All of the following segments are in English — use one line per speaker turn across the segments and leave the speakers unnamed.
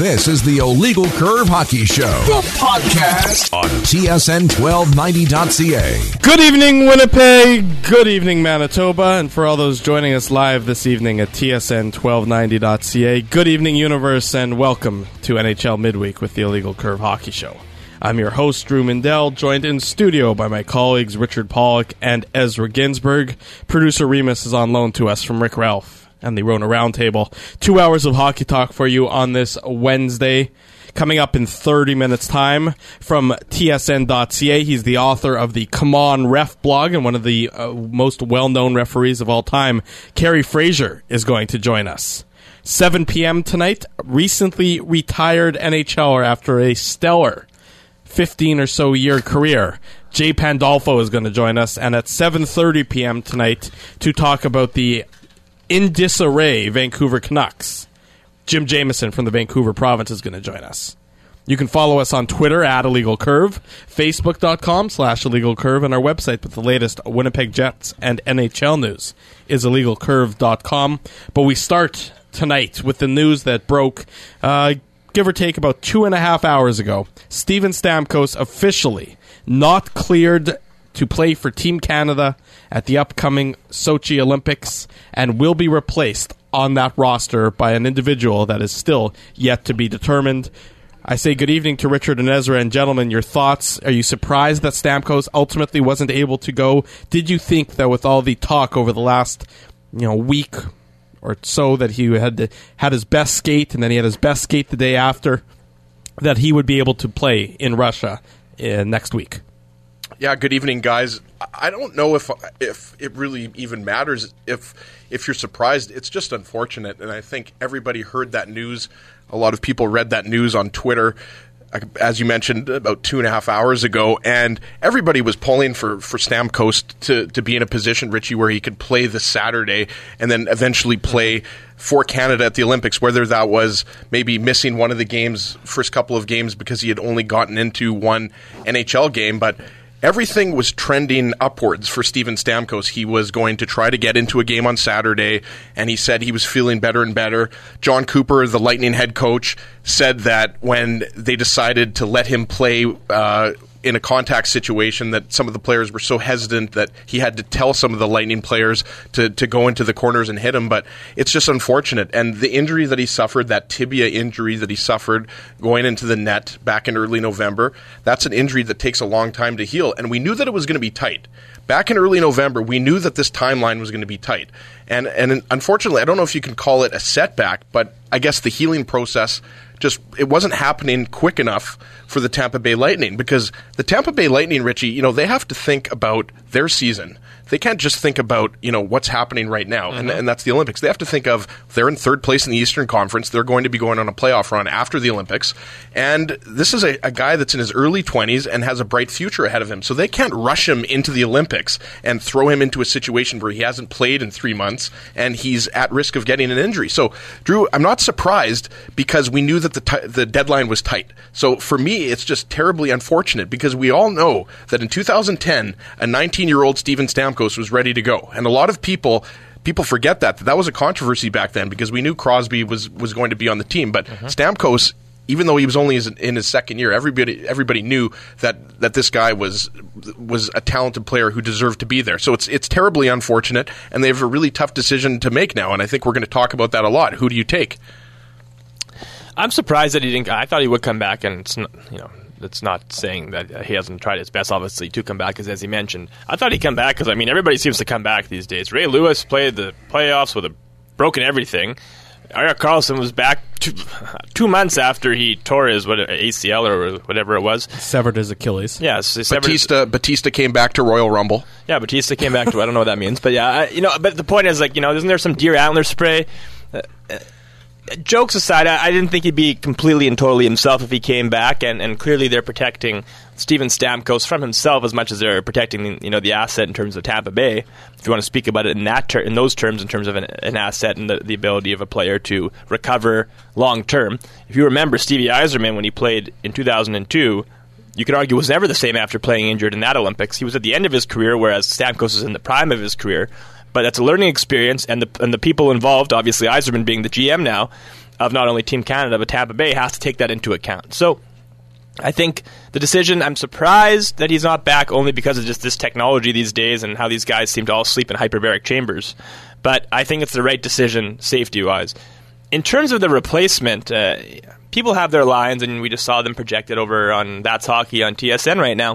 This is the Illegal Curve Hockey Show, the podcast on TSN1290.ca.
Good evening, Winnipeg. Good evening, Manitoba. And for all those joining us live this evening at TSN1290.ca, good evening, Universe, and welcome to NHL Midweek with the Illegal Curve Hockey Show. I'm your host, Drew Mindell, joined in studio by my colleagues Richard Pollock and Ezra Ginsberg. Producer Remus is on loan to us from Rick Ralph and the Rona Roundtable. 2 hours of hockey talk for you on this Wednesday. Coming up in 30 minutes' time from TSN.ca. He's the author of the Come On Ref blog and one of the most well-known referees of all time. Kerry Fraser is going to join us. 7 p.m. tonight, recently retired NHLer after a stellar 15 or so year career. Jay Pandolfo is going to join us, and at 7:30 p.m. tonight to talk about the in disarray Vancouver Canucks, Jim Jameson from the Vancouver Province is going to join us. You can follow us on Twitter at Illegal Curve, Facebook.com/Illegal Curve, and our website with the latest Winnipeg Jets and NHL news is IllegalCurve.com. But we start tonight with the news that broke give or take about 2.5 hours ago. Steven Stamkos officially not cleared to play for Team Canada at the upcoming Sochi Olympics and will be replaced on that roster by an individual that is still yet to be determined. I say good evening to Richard and Ezra, and gentlemen, your thoughts. Are you surprised that Stamkos ultimately wasn't able to go? Did you think that with all the talk over the last week or so that he had his best skate, and then he had his best skate the day after, that he would be able to play in Russia next week?
Yeah, good evening, guys. I don't know if it really even matters if you're surprised. It's just unfortunate, and I think everybody heard that news. A lot of people read that news on Twitter, as you mentioned, about 2.5 hours ago, and everybody was pulling for Stamkos to be in a position, Richie, where he could play this Saturday and then eventually play for Canada at the Olympics, whether that was maybe missing one of the games, first couple of games, because he had only gotten into one NHL game, but everything was trending upwards for Steven Stamkos. He was going to try to get into a game on Saturday, and he said he was feeling better and better. John Cooper, the Lightning head coach, said that when they decided to let him play in a contact situation, that some of the players were so hesitant that he had to tell some of the Lightning players to go into the corners and hit him. But it's just unfortunate. And the injury that he suffered, that tibia injury that he suffered going into the net back in early November, that's an injury that takes a long time to heal. And we knew that it was going to be tight. Back in early November, we knew that this timeline was going to be tight. And unfortunately, I don't know if you can call it a setback, but I guess the healing process it wasn't happening quick enough for the Tampa Bay Lightning, because the Tampa Bay Lightning, Richie, they have to think about their season. They can't just think about, what's happening right now, and that's the Olympics. They have to think of, they're in third place in the Eastern Conference. They're going to be going on a playoff run after the Olympics, and this is a guy that's in his early 20s and has a bright future ahead of him. So they can't rush him into the Olympics and throw him into a situation where he hasn't played in 3 months and he's at risk of getting an injury. So, Drew, I'm not surprised, because we knew that the deadline was tight. So for me, it's just terribly unfortunate, because we all know that in 2010, a 19-year-old Steven Stamkos was ready to go. And a lot of people forget that was a controversy back then, because we knew Crosby was going to be on the team. But Stamkos, even though he was only in his second year, everybody knew that this guy was a talented player who deserved to be there. So it's terribly unfortunate, and they have a really tough decision to make now, and I think we're going to talk about that a lot. Who do you take?
I'm surprised that he didn't. I thought he would come back, and it's not, it's not saying that he hasn't tried his best, obviously, to come back, as he mentioned. I thought he'd come back, because, everybody seems to come back these days. Ray Lewis played the playoffs with a broken everything. Erik Karlsson was back 2 months after he tore his ACL or whatever it was.
Severed his Achilles.
Yes.
Batista came back to Royal Rumble.
Yeah, Batista came back to, I don't know what that means. But yeah, but the point is, isn't there some deer antler spray? Jokes aside, I didn't think he'd be completely and totally himself if he came back, and clearly they're protecting Steven Stamkos from himself as much as they're protecting the asset in terms of Tampa Bay. If you want to speak about it in those terms, in terms of an asset and the ability of a player to recover long term. If you remember Stevie Yzerman, when he played in 2002, you could argue was never the same after playing injured in that Olympics. He was at the end of his career, whereas Stamkos is in the prime of his career. But that's a learning experience, and the people involved, obviously Yzerman being the GM now, of not only Team Canada, but Tampa Bay has to take that into account. So I think the decision, I'm surprised that he's not back only because of just this technology these days and how these guys seem to all sleep in hyperbaric chambers. But I think it's the right decision safety-wise. In terms of the replacement, people have their lines, and we just saw them projected over on That's Hockey on TSN right now.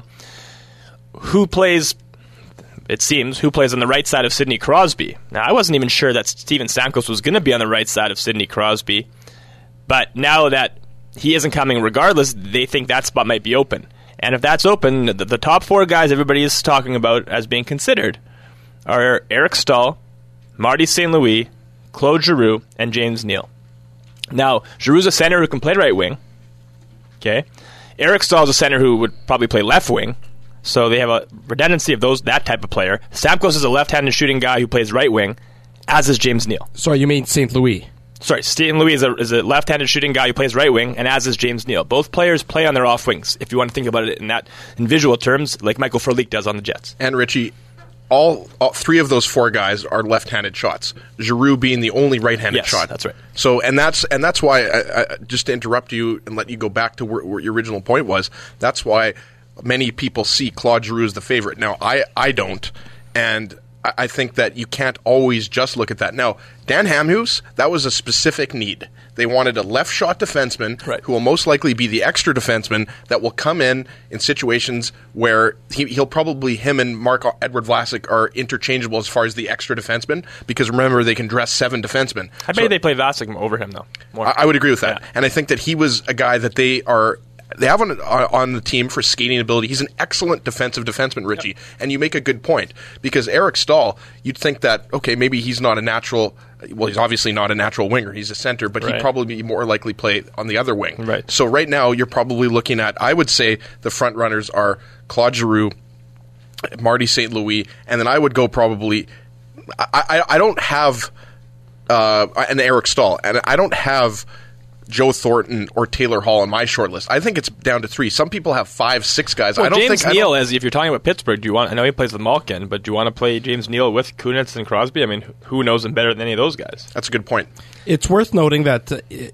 Who plays on the right side of Sidney Crosby? Now, I wasn't even sure that Steven Stamkos was going to be on the right side of Sidney Crosby, but now that he isn't coming regardless, they think that spot might be open. And if that's open, the top 4 guys everybody is talking about as being considered are Eric Staal, Marty St. Louis, Claude Giroux, and James Neal. Now, Giroux's a center who can play right wing. Okay, Eric Staal is a center who would probably play left wing. So they have a redundancy of that type of player. Stamkos is a left-handed shooting guy who plays right wing, as is James Neal.
Sorry, you mean St. Louis?
Sorry, St. Louis is a left-handed shooting guy who plays right wing, and as is James Neal. Both players play on their off wings, if you want to think about it in visual terms, like Michael Frolik does on the Jets.
And Richie, all 3 of those 4 guys are left-handed shots. Giroux being the only right-handed shot.
That's right.
So, and that's why, just to interrupt you and let you go back to where your original point was, that's why many people see Claude Giroux as the favorite. Now, I don't, and I think that you can't always just look at that. Now, Dan Hamhuis, that was a specific need. They wanted a left-shot defenseman who will most likely be the extra defenseman that will come in situations where him and Marc-Edouard Vlasic are interchangeable as far as the extra defenseman, because remember, they can dress 7 defensemen.
I bet they play Vlasic over him, though. More.
I would agree with that.
Yeah.
And I think that he was a guy that they have on the team for skating ability. He's an excellent defensive defenseman, Richie. Yep. And you make a good point, because Eric Staal, you'd think that, okay, maybe he's not a natural. Well, he's obviously not a natural winger. He's a center, but he'd probably be more likely play on the other wing.
Right.
So right now, you're probably looking at, I would say, the front runners are Claude Giroux, Marty St. Louis, and then I would go probably. I don't have an Eric Staal, and I don't have Joe Thornton or Taylor Hall on my short list. I think it's down to 3. Some people have 5, 6 guys.
Well, James Neal, if you're talking about Pittsburgh, I know he plays with Malkin, but do you want to play James Neal with Kunitz and Crosby? I mean, who knows him better than any of those guys?
That's a good point.
It's worth noting that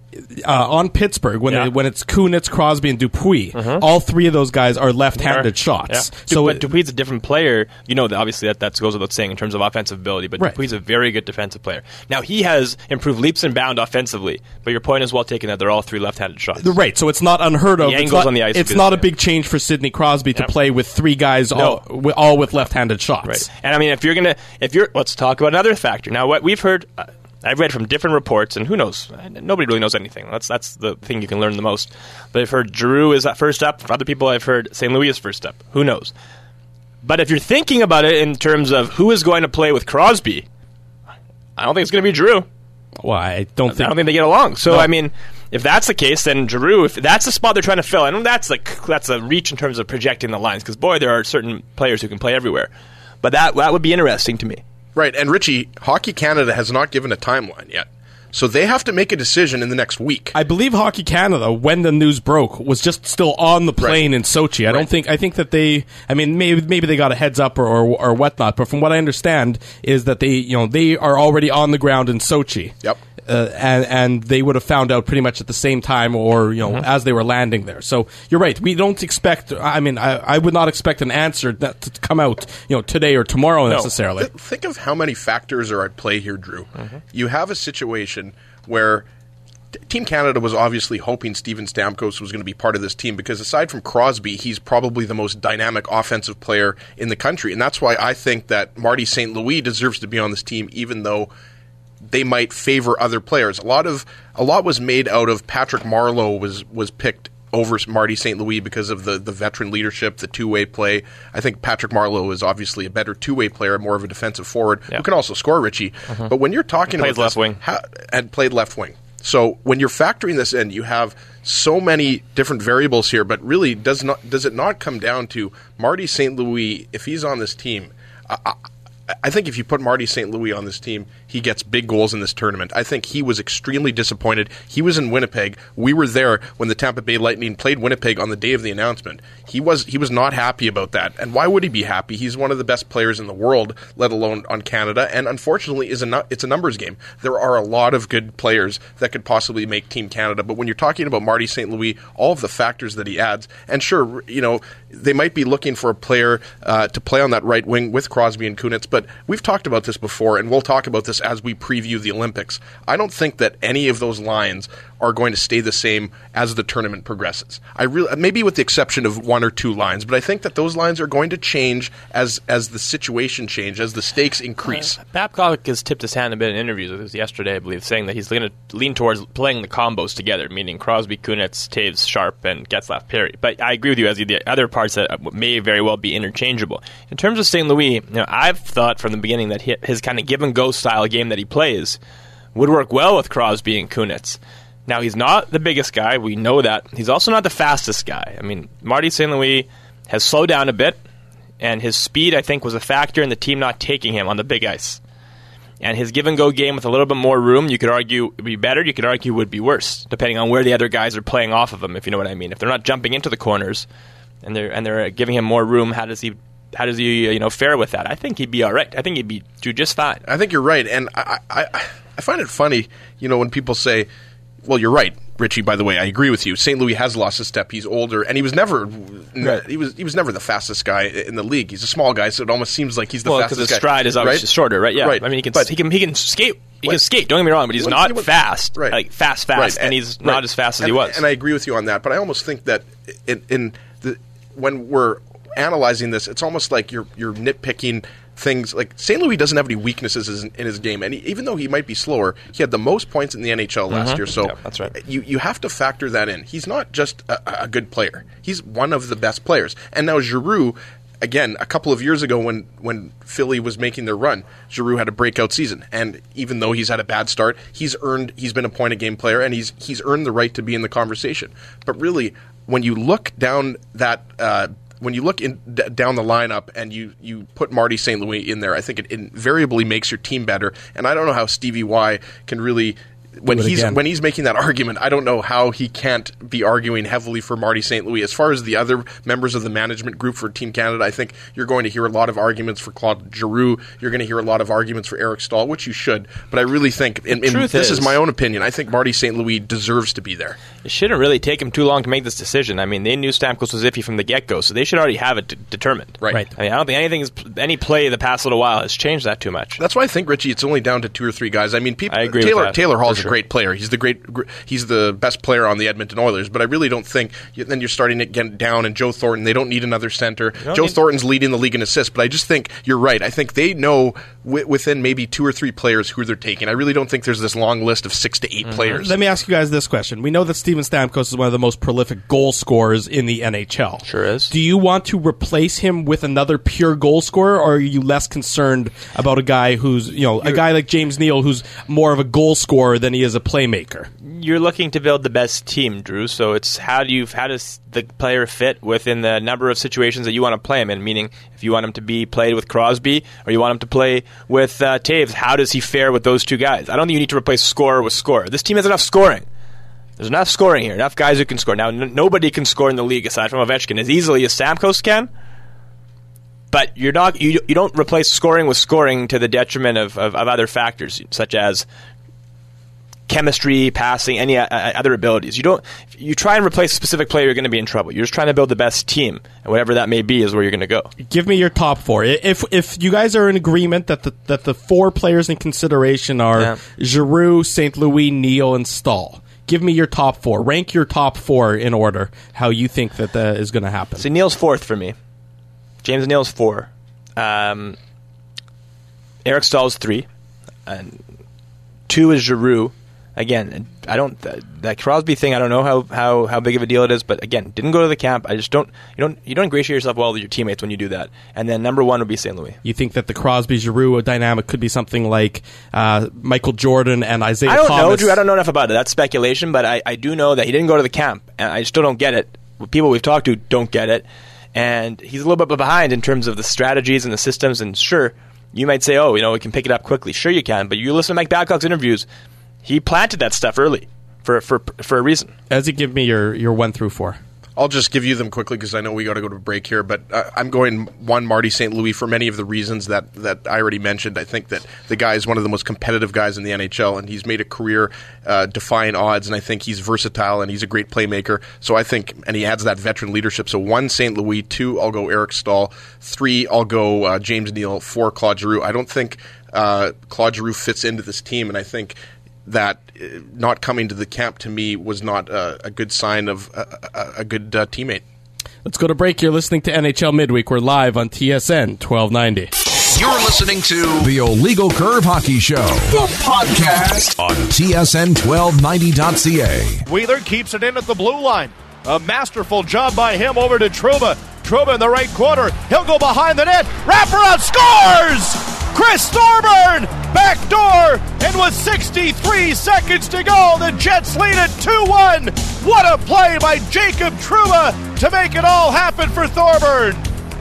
on Pittsburgh, when it's Kunitz, Crosby, and Dupuis, all 3 of those guys are left-handed shots.
Yeah. But Dupuy's a different player. You know, obviously that goes without saying in terms of offensive ability, but Dupuy's a very good defensive player. Now, he has improved leaps and bounds offensively, but your point is well taken that they're all 3 left-handed shots.
Right, so it's not unheard of.
The angles on the ice.
It's not a big change for Sidney Crosby to play with 3 guys all with left-handed shots.
Right. And I mean, let's talk about another factor. Now, what we've heard, I've read from different reports, and who knows? Nobody really knows anything. That's the thing you can learn the most. But I've heard Giroux is first up. For other people, I've heard St. Louis is first up. Who knows? But if you're thinking about it in terms of who is going to play with Crosby, I don't think it's going to be Giroux.
Well, I don't think
they get along. So, I mean, if that's the case, then Giroux, if that's the spot they're trying to fill, I know that's a reach in terms of projecting the lines, because, boy, there are certain players who can play everywhere. But that would be interesting to me.
Right, and Richie, Hockey Canada has not given a timeline yet. So they have to make a decision in the next week.
I believe Hockey Canada, when the news broke, was just still on the plane in Sochi. I think that maybe they got a heads up or whatnot, but from what I understand is that they are already on the ground in Sochi.
Yep.
And they would have found out pretty much at the same time, or as they were landing there. So you're right. We don't expect. I mean, I would not expect an answer to come out today or tomorrow necessarily.
Think of how many factors are at play here, Drew. You have a situation where Team Canada was obviously hoping Steven Stamkos was going to be part of this team, because aside from Crosby, he's probably the most dynamic offensive player in the country, and that's why I think that Marty St. Louis deserves to be on this team, even though they might favor other players. A lot was made out of Patrick Marleau was picked over Marty St. Louis because of the veteran leadership, the two-way play. I think Patrick Marleau is obviously a better two-way player, more of a defensive forward who can also score, Richie. But when you're talking about
left wing
and played left wing, so when you're factoring this in, you have so many different variables here. But really, does it not come down to Marty St. Louis? If he's on this team, I think if you put Marty St. Louis on this team, he gets big goals in this tournament. I think he was extremely disappointed. He was in Winnipeg. We were there when the Tampa Bay Lightning played Winnipeg on the day of the announcement. He was not happy about that. And why would he be happy? He's one of the best players in the world, let alone on Canada. And unfortunately, it's a numbers game. There are a lot of good players that could possibly make Team Canada. But when you're talking about Marty St. Louis, all of the factors that he adds, and sure, they might be looking for a player to play on that right wing with Crosby and Kunitz, but we've talked about this before, and we'll talk about this as we preview the Olympics. I don't think that any of those lines are going to stay the same as the tournament progresses. Maybe with the exception of one or two lines, but I think that those lines are going to change as the situation changes, as the stakes increase.
Babcock has tipped his hand a bit in interviews. It was yesterday, I believe, saying that he's going to lean towards playing the combos together, meaning Crosby, Kunitz, Taves, Sharp, and Getzlaf, Perry. But I agree with you as the other parts that may very well be interchangeable. In terms of St. Louis, I've thought from the beginning that his kind of give-and-go style game that he plays would work well with Crosby and Kunitz. Now, he's not the biggest guy. We know that. He's also not the fastest guy. I mean, Marty St. Louis has slowed down a bit, and his speed, I think, was a factor in the team not taking him on the big ice. And his give-and-go game with a little bit more room, you could argue would be better, you could argue would be worse, depending on where the other guys are playing off of him, if you know what I mean. If they're not jumping into the corners and they're giving him more room, how does he fare with that? I think he'd be all right. I think he'd do just fine.
I think you're right, and I find it funny, when people say, well, you're right, Richie, by the way, I agree with you. St. Louis has lost a step. He's older, and he was never he was never the fastest guy in the league. He's a small guy, so it almost seems like he's the fastest guy.
Because his stride is obviously shorter, right? Yeah. Right. I mean, he can skate. He can skate, don't get me wrong, but he's not fast. Right. Like fast, right. And he's not as fast as he was.
And I agree with you on that, but I almost think that when we're analyzing this, it's almost like you're nitpicking things. Like St. Louis doesn't have any weaknesses in his game, and even though he might be slower, he had the most points in the NHL last year. So
that's right.
You have to factor that in. He's not just a good player; he's one of the best players. And now Giroux, again, a couple of years ago when Philly was making their run, Giroux had a breakout season, and even though he's had a bad start, he's been a point a game player, and he's earned the right to be in the conversation. But really, when you look down that. When you look down the lineup and you put Marty St. Louis in there, I think it invariably makes your team better. And I don't know how Stevie Y can really, when he's making that argument, I don't know how he can't be arguing heavily for Marty St. Louis. As far as the other members of the management group for Team Canada, I think you're going to hear a lot of arguments for Claude Giroux. You're going to hear a lot of arguments for Eric Staal, which you should. But I really think, this is my own opinion, I think Marty St. Louis deserves to be there.
It shouldn't really take him too long to make this decision. I mean, they knew Stamkos was iffy from the get-go, so they should already have it determined.
Right.
I mean, I don't think any play the past little while has changed that too much.
That's why I think, Richie, it's only down to two or three guys. I mean,
I agree with that,
Taylor Hall's a great player. He's the best player on the Edmonton Oilers, but I really don't think then you're starting to get down, and Joe Thornton, they don't need another center. Joe Thornton's leading the league in assists, but I just think you're right. I think they know within maybe two or three players who they're taking. I really don't think there's this long list of 6 to 8 players.
Let me ask you guys this question. We know that Steven Stamkos is one of the most prolific goal scorers in the NHL.
Sure is.
Do you want to replace him with another pure goal scorer, or are you less concerned about a guy who's, a guy like James Neal who's more of a goal scorer than he is a playmaker?
You're looking to build the best team, Drew, so it's how does the player fit within the number of situations that you want to play him in, meaning if you want him to be played with Crosby or you want him to play with Taves, how does he fare with those two guys? I don't think you need to replace scorer with scorer. This team has enough scoring. There's enough scoring here, enough guys who can score. Now, nobody can score in the league aside from Ovechkin as easily as Stamkos can, but you don't replace scoring with scoring to the detriment of other factors, such as chemistry, passing, any other abilities. You try and replace a specific player, you're going to be in trouble. You're just trying to build the best team, and whatever that may be is where you're going to go.
Give me your top 4. If you guys are in agreement that the 4 players in consideration are Giroux, St. Louis, Neal, and Staal. Give me your top 4. Rank your top 4 in order, how you think that is going to happen.
See, Neal's 4th for me. James Neal's 4. Eric Staal's 3. And 2 is Giroux. Again, that Crosby thing, I don't know how big of a deal it is, but again, didn't go to the camp. I just don't ingratiate yourself well with your teammates when you do that. And then number 1 would be St. Louis.
You think that the Crosby-Giroux dynamic could be something like Michael Jordan and Isaiah Thomas?
I don't know, Drew. I don't know enough about it. That's speculation, but I do know that he didn't go to the camp, and I still don't get it. People we've talked to don't get it, and he's a little bit behind in terms of the strategies and the systems, and sure, You might say, we can pick it up quickly. Sure you can, but you listen to Mike Babcock's interviews, he planted that stuff early for a reason.
Ezzy, give me your 1 through 4.
I'll just give you them quickly because I know we got to go to break here. But I'm going one, Marty St. Louis, for many of the reasons that I already mentioned. I think that the guy is one of the most competitive guys in the NHL, and he's made a career defying odds. And I think he's versatile and he's a great playmaker. So I think, and he adds that veteran leadership. So 1, St. Louis. 2, I'll go Eric Staal. 3, I'll go James Neal. 4, Claude Giroux. I don't think Claude Giroux fits into this team, and I think that not coming to the camp to me was not a good sign of a good teammate.
Let's go to break. You're listening to NHL Midweek. We're live on TSN 1290.
You're listening to the Illegal Curve Hockey Show, the podcast on TSN1290.ca.
Wheeler keeps it in at the blue line. A masterful job by him over to Trouba. Trouba in the right corner. He'll go behind the net. Wraparound scores! Chris Thorburn, backdoor, and with 63 seconds to go, the Jets lead it 2-1. What a play by Jacob Trouba to make it all happen for Thorburn.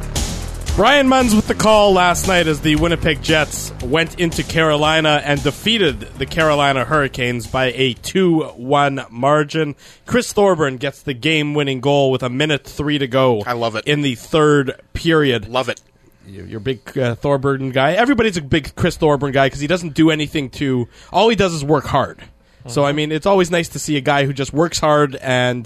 Brian Munns with the call last night as the Winnipeg Jets went into Carolina and defeated the Carolina Hurricanes by a 2-1 margin. Chris Thorburn gets the game-winning goal with 1:03 to go.
I love it.
In the third period.
Love it.
You're a big Thorburn guy. Everybody's a big Chris Thorburn guy because he doesn't do anything all he does is work hard. So, I mean, it's always nice to see a guy who just works hard and,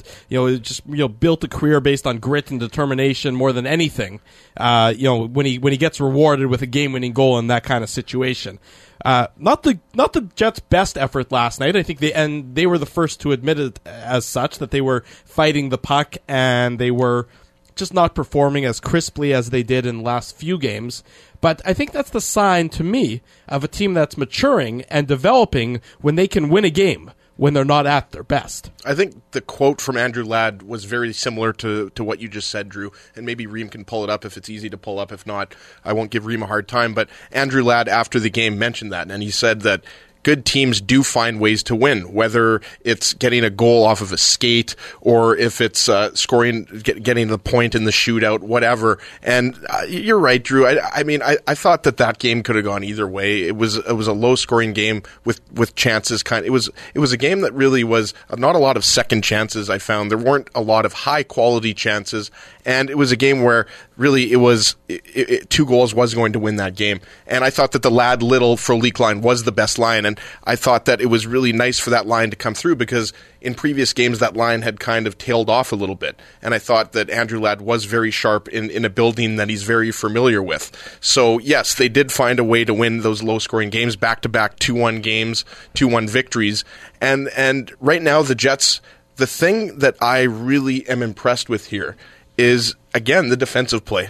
built a career based on grit and determination more than anything. When he gets rewarded with a game-winning goal in that kind of situation. Not the Jets' best effort last night. I think they were the first to admit it as such, that they were fighting the puck and they were just not performing as crisply as they did in the last few games. But I think that's the sign to me of a team that's maturing and developing when they can win a game when they're not at their best.
I think the quote from Andrew Ladd was very similar to what you just said, Drew, and maybe Reem can pull it up if it's easy to pull up. If not, I won't give Reem a hard time. But Andrew Ladd, after the game, mentioned that, and he said that good teams do find ways to win, whether it's getting a goal off of a skate or if it's getting the point in the shootout, whatever. And you're right, Drew. I thought that game could have gone either way. It was a low scoring game with chances. It was a game that really was not a lot of second chances. I found there weren't a lot of high quality chances, and it was a game where really it was 2 goals was going to win that game. And I thought that the Ladd Little Frolik line was the best line, and I thought that it was really nice for that line to come through because in previous games that line had kind of tailed off a little bit. And I thought that Andrew Ladd was very sharp in a building that he's very familiar with. So yes, they did find a way to win those low-scoring games, back-to-back 2-1 games, 2-1 victories. And right now the Jets, the thing that I really am impressed with here is, again, the defensive play.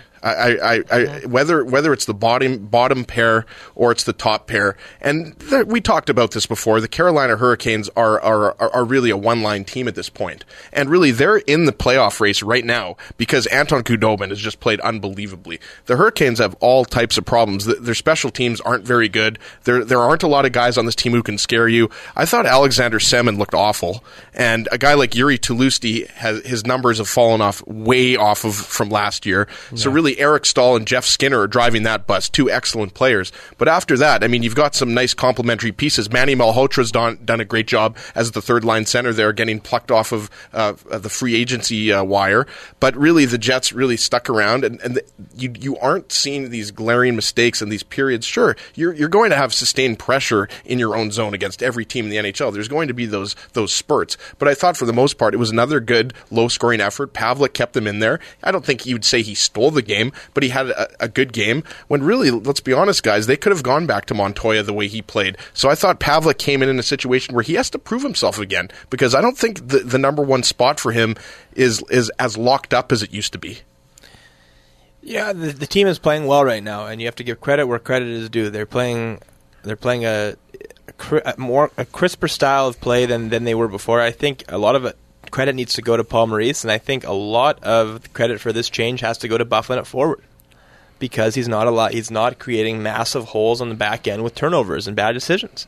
Whether it's the bottom pair or it's the top pair, and we talked about this before. The Carolina Hurricanes are really a one-line team at this point, and really they're in the playoff race right now because Anton Khudobin has just played unbelievably. The Hurricanes have all types of problems. Their special teams aren't very good. There aren't a lot of guys on this team who can scare you. I thought Alexander Semin looked awful, and a guy like Yuri Tulusty his numbers have fallen way off from last year. Yeah. So really, Eric Staal and Jeff Skinner are driving that bus, 2 excellent players. But after that, I mean, you've got some nice complementary pieces. Manny Malhotra's done a great job as the third-line center there, getting plucked off of the free agency wire. But really, the Jets really stuck around, and you aren't seeing these glaring mistakes in these periods. Sure, you're going to have sustained pressure in your own zone against every team in the NHL. There's going to be those spurts. But I thought for the most part, it was another good low-scoring effort. Pavlik kept them in there. I don't think you'd say he stole the game, but he had a good game when really, let's be honest, guys, they could have gone back to Montoya the way he played. So I thought Pavlik came in a situation where he has to prove himself again because I don't think the number one spot for him is as locked up as it used to be.
Yeah, the team is playing well right now, and you have to give credit where credit is due. They're playing a crisper style of play than they were before. I think a lot of it credit needs to go to Paul Maurice, and I think a lot of the credit for this change has to go to Byfuglien at forward because he's not creating massive holes on the back end with turnovers and bad decisions.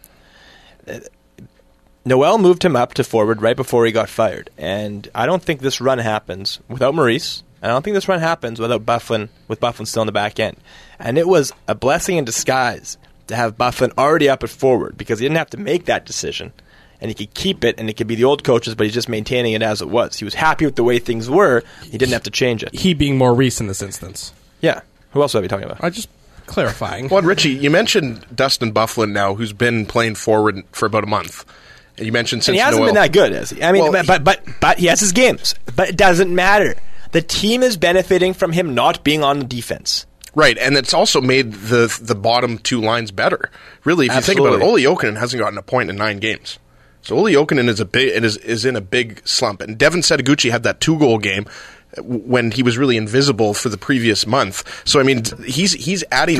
Noel moved him up to forward right before he got fired, and I don't think this run happens without Maurice, And I don't think this run happens with Byfuglien still in the back end. And it was a blessing in disguise to have Byfuglien already up at forward, because he didn't have to make that decision. And he could keep it, and it could be the old coaches, but he's just maintaining it as it was. He was happy with the way things were. He didn't have to change it.
He being Maurice in this instance.
Yeah. Who else are we talking about?
I just clarifying.
Well, Richie, you mentioned Dustin Byfuglien now, who's been playing forward for about a month. And you mentioned since
he hasn't been that good, has he? I mean, well, but he has his games. But it doesn't matter. The team is benefiting from him not being on the defense.
Right, and it's also made the bottom two lines better. Really, if you think about it, Olli Jokinen hasn't gotten a point in 9 games. So Olli Jokinen is in a big slump. And Devin Setoguchi had that 2-goal game when he was really invisible for the previous month. So I mean, he's adding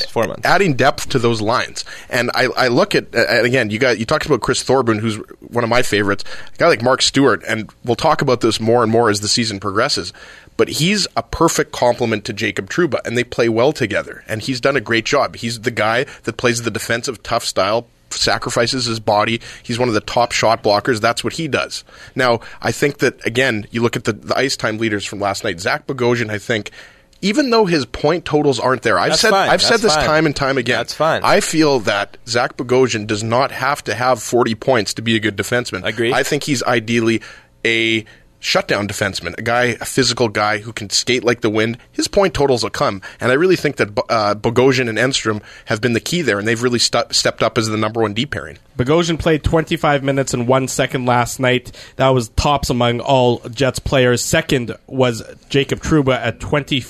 depth to those lines. And I look at again, you talked about Chris Thorburn, who's one of my favorites. A guy like Mark Stewart, and we'll talk about this more and more as the season progresses. But he's a perfect complement to Jacob Trouba, and they play well together. And he's done a great job. He's the guy that plays the defensive tough style, sacrifices his body. He's one of the top shot blockers. That's what he does. Now, I think that, again, you look at the ice time leaders from last night. Zach Bogosian, I think, even though his point totals aren't there, I've said this time and time again.
That's fine.
I feel that Zach Bogosian does not have to have 40 points to be a good defenseman.
Agree.
I think he's ideally a shutdown defenseman, a physical guy who can skate like the wind. His point totals will come, and I really think that Bogosian and Enstrom have been the key there, and they've really stepped up as the number 1 D pairing.
Bogosian played 25 minutes and 1 second last night. That was tops among all Jets players. Second was Jacob Trouba at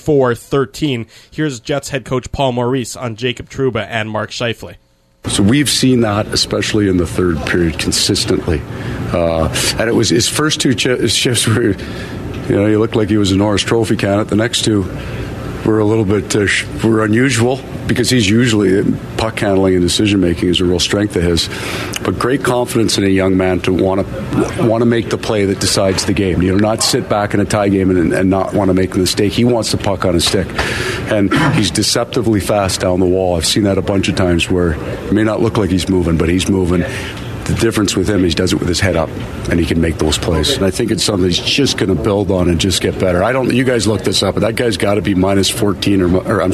24-13. Here's Jets head coach Paul Maurice on Jacob Trouba and Mark Scheifele.
So we've seen that, especially in the third period, consistently. And it was his first 2 shifts were, he looked like he was a Norris Trophy candidate. The next 2 were a little bit were unusual, because he's usually puck handling and decision making is a real strength of his. But great confidence in a young man to want to make the play that decides the game. Not sit back in a tie game and not want to make a mistake. He wants the puck on his stick, and he's deceptively fast down the wall. I've seen that a bunch of times where it may not look like he's moving, but he's moving. The difference with him, he does it with his head up, and he can make those plays. And I think it's something he's just going to build on and just get better. You guys look this up, but that guy's got to be plus 14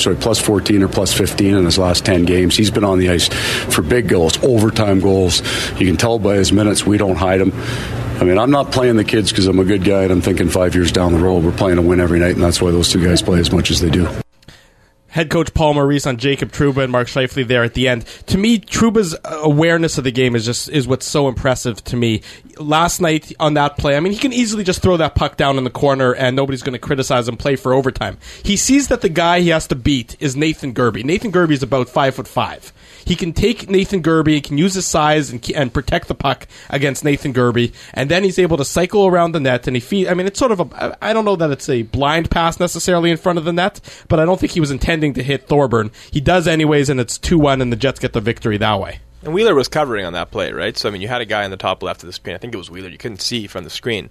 or plus 15 in his last 10 games. He's been on the ice for big goals, overtime goals. You can tell by his minutes. We don't hide him. I mean, I'm not playing the kids because I'm a good guy and I'm thinking 5 years down the road we're playing to win every night, and that's why those 2 guys play as much as they do.
Head coach Paul Maurice on Jacob Trouba and Mark Scheifele there at the end. To me, Trouba's awareness of the game is what's so impressive to me. Last night on that play, I mean, he can easily just throw that puck down in the corner and nobody's going to criticize him, play for overtime. He sees that the guy he has to beat is Nathan Gerbe. Nathan Gerbe is about 5'5". He can take Nathan Gerbe, he can use his size and protect the puck against Nathan Gerbe, and then he's able to cycle around the net, and it's sort of I don't know that it's a blind pass necessarily in front of the net, but I don't think he was intending to hit Thorburn. He does anyways, and it's 2-1, and the Jets get the victory that way.
And Wheeler was covering on that play, right? So, I mean, you had a guy in the top left of the screen. I think it was Wheeler. You couldn't see from the screen.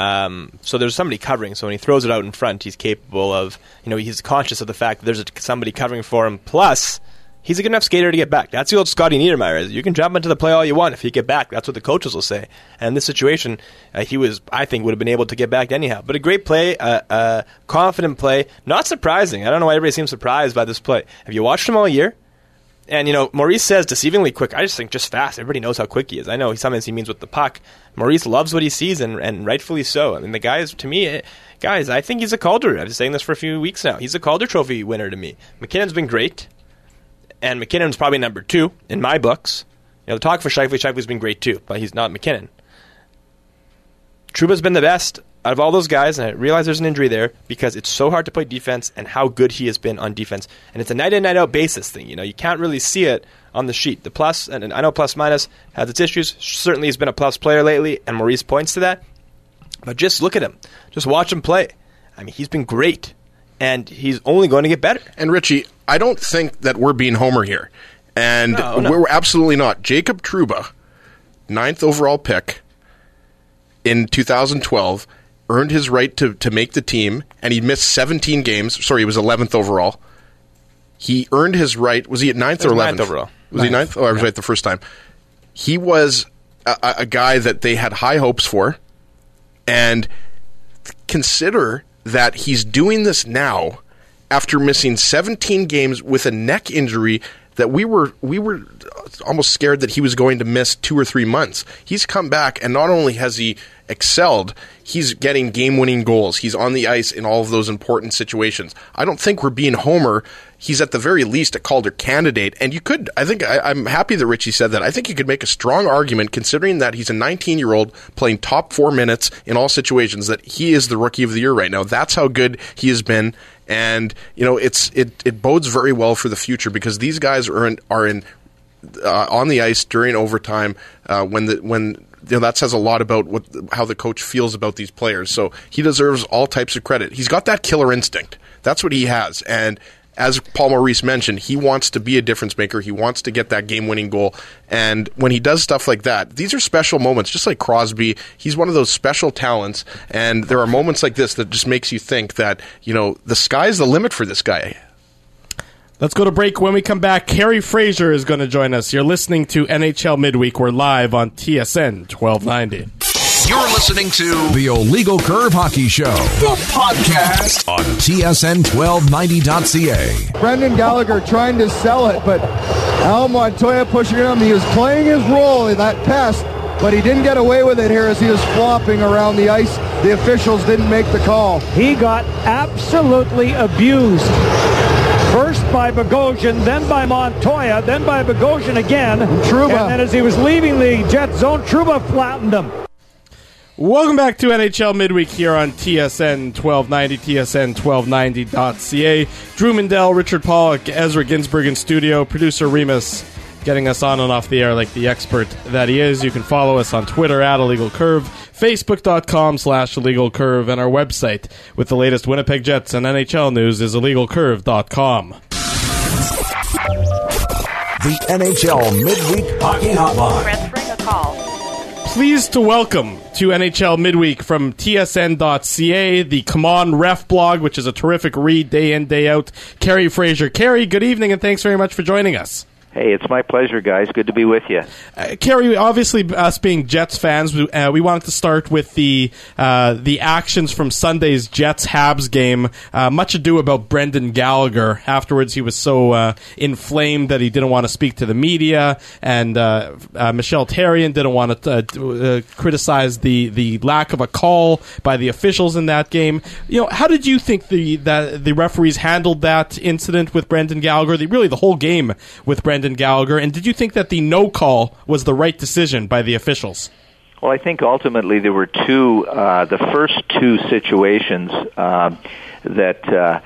So there's somebody covering. So when he throws it out in front, he's capable of, he's conscious of the fact that there's somebody covering for him. Plus, he's a good enough skater to get back. That's the old Scotty Niedermayer. You can jump into the play all you want if you get back. That's what the coaches will say. And in this situation, I think, would have been able to get back anyhow. But a great play, a confident play. Not surprising. I don't know why everybody seems surprised by this play. Have you watched him all year? And, Maurice says deceivingly quick. I just think just fast. Everybody knows how quick he is. I know sometimes he means with the puck. Maurice loves what he sees, and rightfully so. I mean, the guy is, to me, I think he's a Calder. I've been saying this for a few weeks now. He's a Calder Trophy winner to me. McKinnon's been great. And McKinnon's probably number 2 in my books. The talk for Scheifele's been great too, but he's not McKinnon. Trouba's been the best out of all those guys, and I realize there's an injury there because it's so hard to play defense and how good he has been on defense. And it's a night-in, night-out basis thing. You can't really see it on the sheet. The plus, and I know plus-minus has its issues. Certainly he's been a plus player lately, and Maurice points to that. But just look at him. Just watch him play. I mean, he's been great, and he's only going to get better.
And Richie, I don't think that we're being Homer here. And
No.
We're absolutely not. Jacob Trouba, 9th overall pick in 2012, earned his right to make the team, and he missed 17 games. Sorry, he was 11th overall. He earned his right. Was he at 9th or 11th?
9th overall.
Was he 9th? Oh, I was right the first time. He was a guy that they had high hopes for, and consider that he's doing this now after missing 17 games with a neck injury that we were almost scared that he was going to miss 2 or 3 months. He's come back, and not only has he excelled, he's getting game-winning goals. He's on the ice in all of those important situations. I don't think we're being Homer. He's at the very least a Calder candidate, and I'm happy that Richie said that. I think you could make a strong argument, considering that he's a 19-year-old playing top 4 minutes in all situations, that he is the Rookie of the Year right now. That's how good he has been, and it bodes very well for the future, because these guys are on the ice during overtime when that says a lot about how the coach feels about these players. So he deserves all types of credit. He's got that killer instinct. That's what he has. And as Paul Maurice mentioned, he wants to be a difference maker. He wants to get that game-winning goal. And when he does stuff like that, these are special moments, just like Crosby. He's one of those special talents. And there are moments like this that just makes you think that, the sky's the limit for this guy.
Let's go to break. When we come back, Carey Fraser is going to join us. You're listening to NHL Midweek. We're live on TSN 1290.
You're listening to the Illegal Curve Hockey Show, the podcast on TSN1290.ca.
Brendan Gallagher trying to sell it, but Al Montoya pushing him. He was playing his role in that pass, but he didn't get away with it here as he was flopping around the ice. The officials didn't make the call.
He got absolutely abused. First by Bogosian, then by Montoya, then by Bogosian again.
Trouba.
And then as he was leaving the Jet zone, Trouba flattened him.
Welcome back to NHL Midweek here on TSN 1290, TSN1290.ca. Drew Mindell, Richard Pollock, Ezra Ginsburg in studio, producer Remus getting us on and off the air like the expert that he is. You can follow us on Twitter at Illegal Curve, Facebook.com/Illegal Curve, and our website with the latest Winnipeg Jets and NHL news is IllegalCurve.com.
The NHL Midweek Hockey Hotline.
Transferring a call.
Pleased to welcome to NHL Midweek from TSN.ca, the Come On Ref blog, which is a terrific read day in, day out, Carey Fraser. Carey, good evening, and thanks very much for joining us.
Hey, it's my pleasure, guys. Good to be with you.
Carey, obviously, us being Jets fans, we wanted to start with the actions from Sunday's Jets-Habs game. Much ado about Brendan Gallagher. Afterwards, he was so inflamed that he didn't want to speak to the media, and Michel Therrien didn't want to criticize the lack of a call by the officials in that game. How did you think the referees handled that incident with Brendan Gallagher? Really, the whole game with Brendan Gallagher, and did you think that the no call was the right decision by the officials?
Well, I think ultimately there were the first two situations that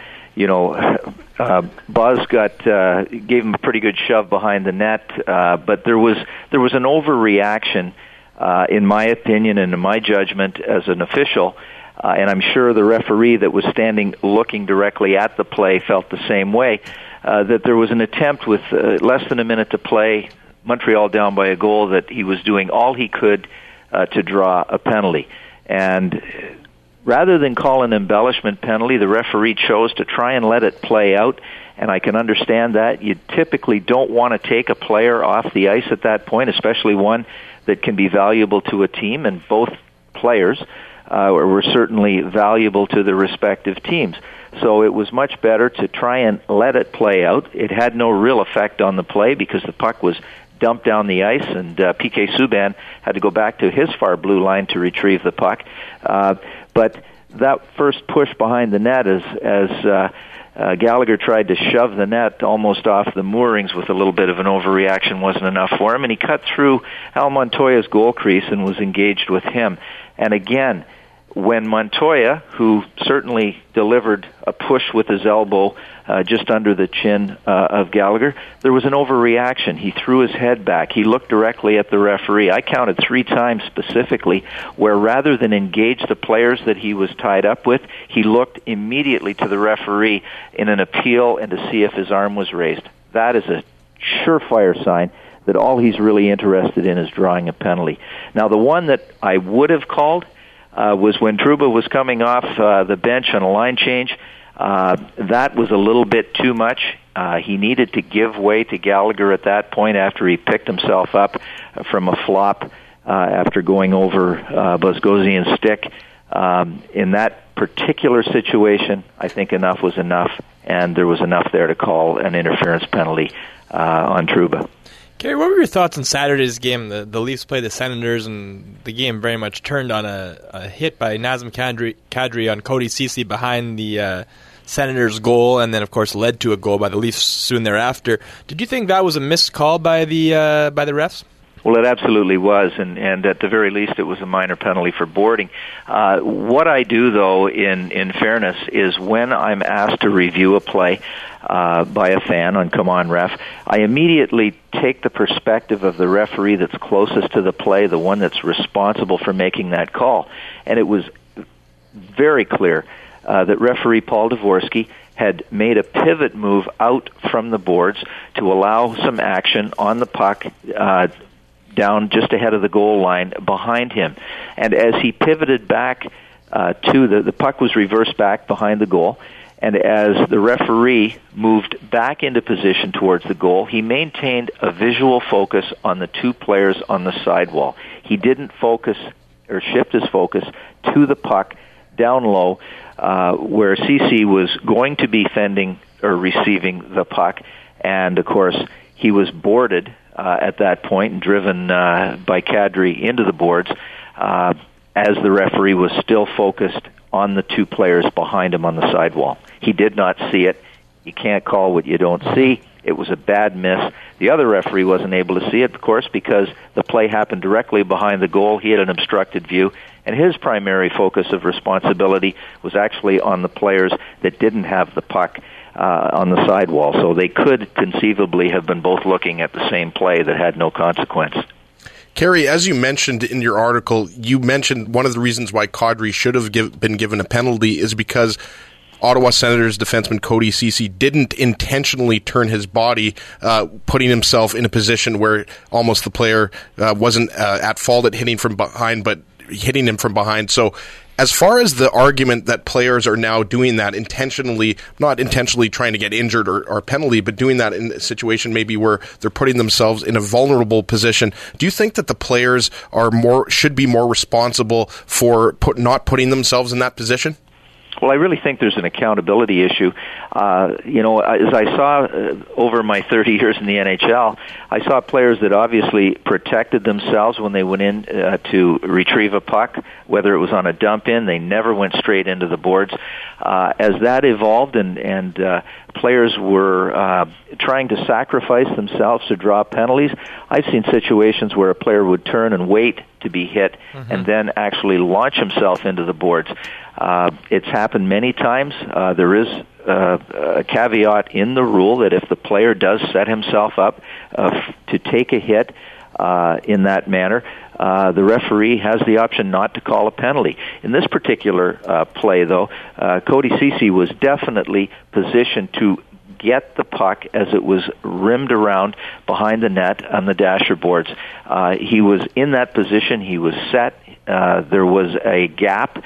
Buzz gave him a pretty good shove behind the net, but there was an overreaction, in my opinion and in my judgment as an official. And I'm sure the referee that was standing looking directly at the play felt the same way, that there was an attempt with less than a minute to play, Montreal down by a goal, that he was doing all he could to draw a penalty. And rather than call an embellishment penalty, the referee chose to try and let it play out, and I can understand that. You typically don't want to take a player off the ice at that point, especially one that can be valuable to a team, and both players were certainly valuable to the respective teams. So it was much better to try and let it play out. It had no real effect on the play because the puck was dumped down the ice, and P.K. Subban had to go back to his far blue line to retrieve the puck. But that first push behind the net, as Gallagher tried to shove the net almost off the moorings with a little bit of an overreaction, wasn't enough for him, and he cut through Al Montoya's goal crease and was engaged with him. And again, when Montoya, who certainly delivered a push with his elbow just under the chin of Gallagher, there was an overreaction. He threw his head back. He looked directly at the referee. I counted 3 times specifically where rather than engage the players that he was tied up with, he looked immediately to the referee in an appeal and to see if his arm was raised. That is a surefire sign that all he's really interested in is drawing a penalty. Now, the one that I would have called was when Trouba was coming off the bench on a line change. That was a little bit too much. He needed to give way to Gallagher at that point after he picked himself up from a flop after going over Bogosian's stick. In that particular situation, I think enough was enough, and there was enough there to call an interference penalty on Trouba.
Kerry, what were your thoughts on Saturday's game? The Leafs played the Senators, and the game very much turned on a hit by Nazem Kadri on Cody Ceci behind the Senators' goal, and then, of course, led to a goal by the Leafs soon thereafter. Did you think that was a missed call by the refs?
Well, it absolutely was, and at the very least, it was a minor penalty for boarding. What I do, though, in fairness, is when I'm asked to review a play by a fan on Come On Ref, I immediately take the perspective of the referee that's closest to the play, the one that's responsible for making that call. And it was very clear that referee Paul Dvorsky had made a pivot move out from the boards to allow some action on the puck down just ahead of the goal line behind him. And as he pivoted back to the puck was reversed back behind the goal, and as the referee moved back into position towards the goal, he maintained a visual focus on the two players on the sidewall. He didn't focus or shift his focus to the puck down low, where Ceci was going to be fending or receiving the puck, and of course he was boarded at that point and driven by Kadri into the boards as the referee was still focused on the two players behind him on the sidewall. He did not see it. You can't call what you don't see. It was a bad miss. The other referee wasn't able to see it, of course, because the play happened directly behind the goal. He had an obstructed view, and his primary focus of responsibility was actually on the players that didn't have the puck on the sidewall. So they could conceivably have been both looking at the same play that had no consequence.
Kerry, as you mentioned in your article, you mentioned one of the reasons why Kadri should have been given a penalty is because Ottawa Senators defenseman Cody Ceci didn't intentionally turn his body, putting himself in a position where almost the player wasn't at fault at hitting from behind, but hitting him from behind. So as far as the argument that players are now doing that intentionally, not intentionally trying to get injured or penalty, but doing that in a situation maybe where they're putting themselves in a vulnerable position, do you think that the players should be more responsible for not putting themselves in that position?
Well, I really think there's an accountability issue. As I saw over my 30 years in the NHL, I saw players that obviously protected themselves when they went in to retrieve a puck, whether it was on a dump in, they never went straight into the boards. As that evolved and players were trying to sacrifice themselves to draw penalties, I've seen situations where a player would turn and wait to be hit and then actually launch himself into the boards. It's happened many times. There is a caveat in the rule that if the player does set himself up to take a hit in that manner, the referee has the option not to call a penalty. In this particular play, though, Cody Ceci was definitely positioned to get the puck as it was rimmed around behind the net on the dasher boards. He was in that position. He was set. There was a gap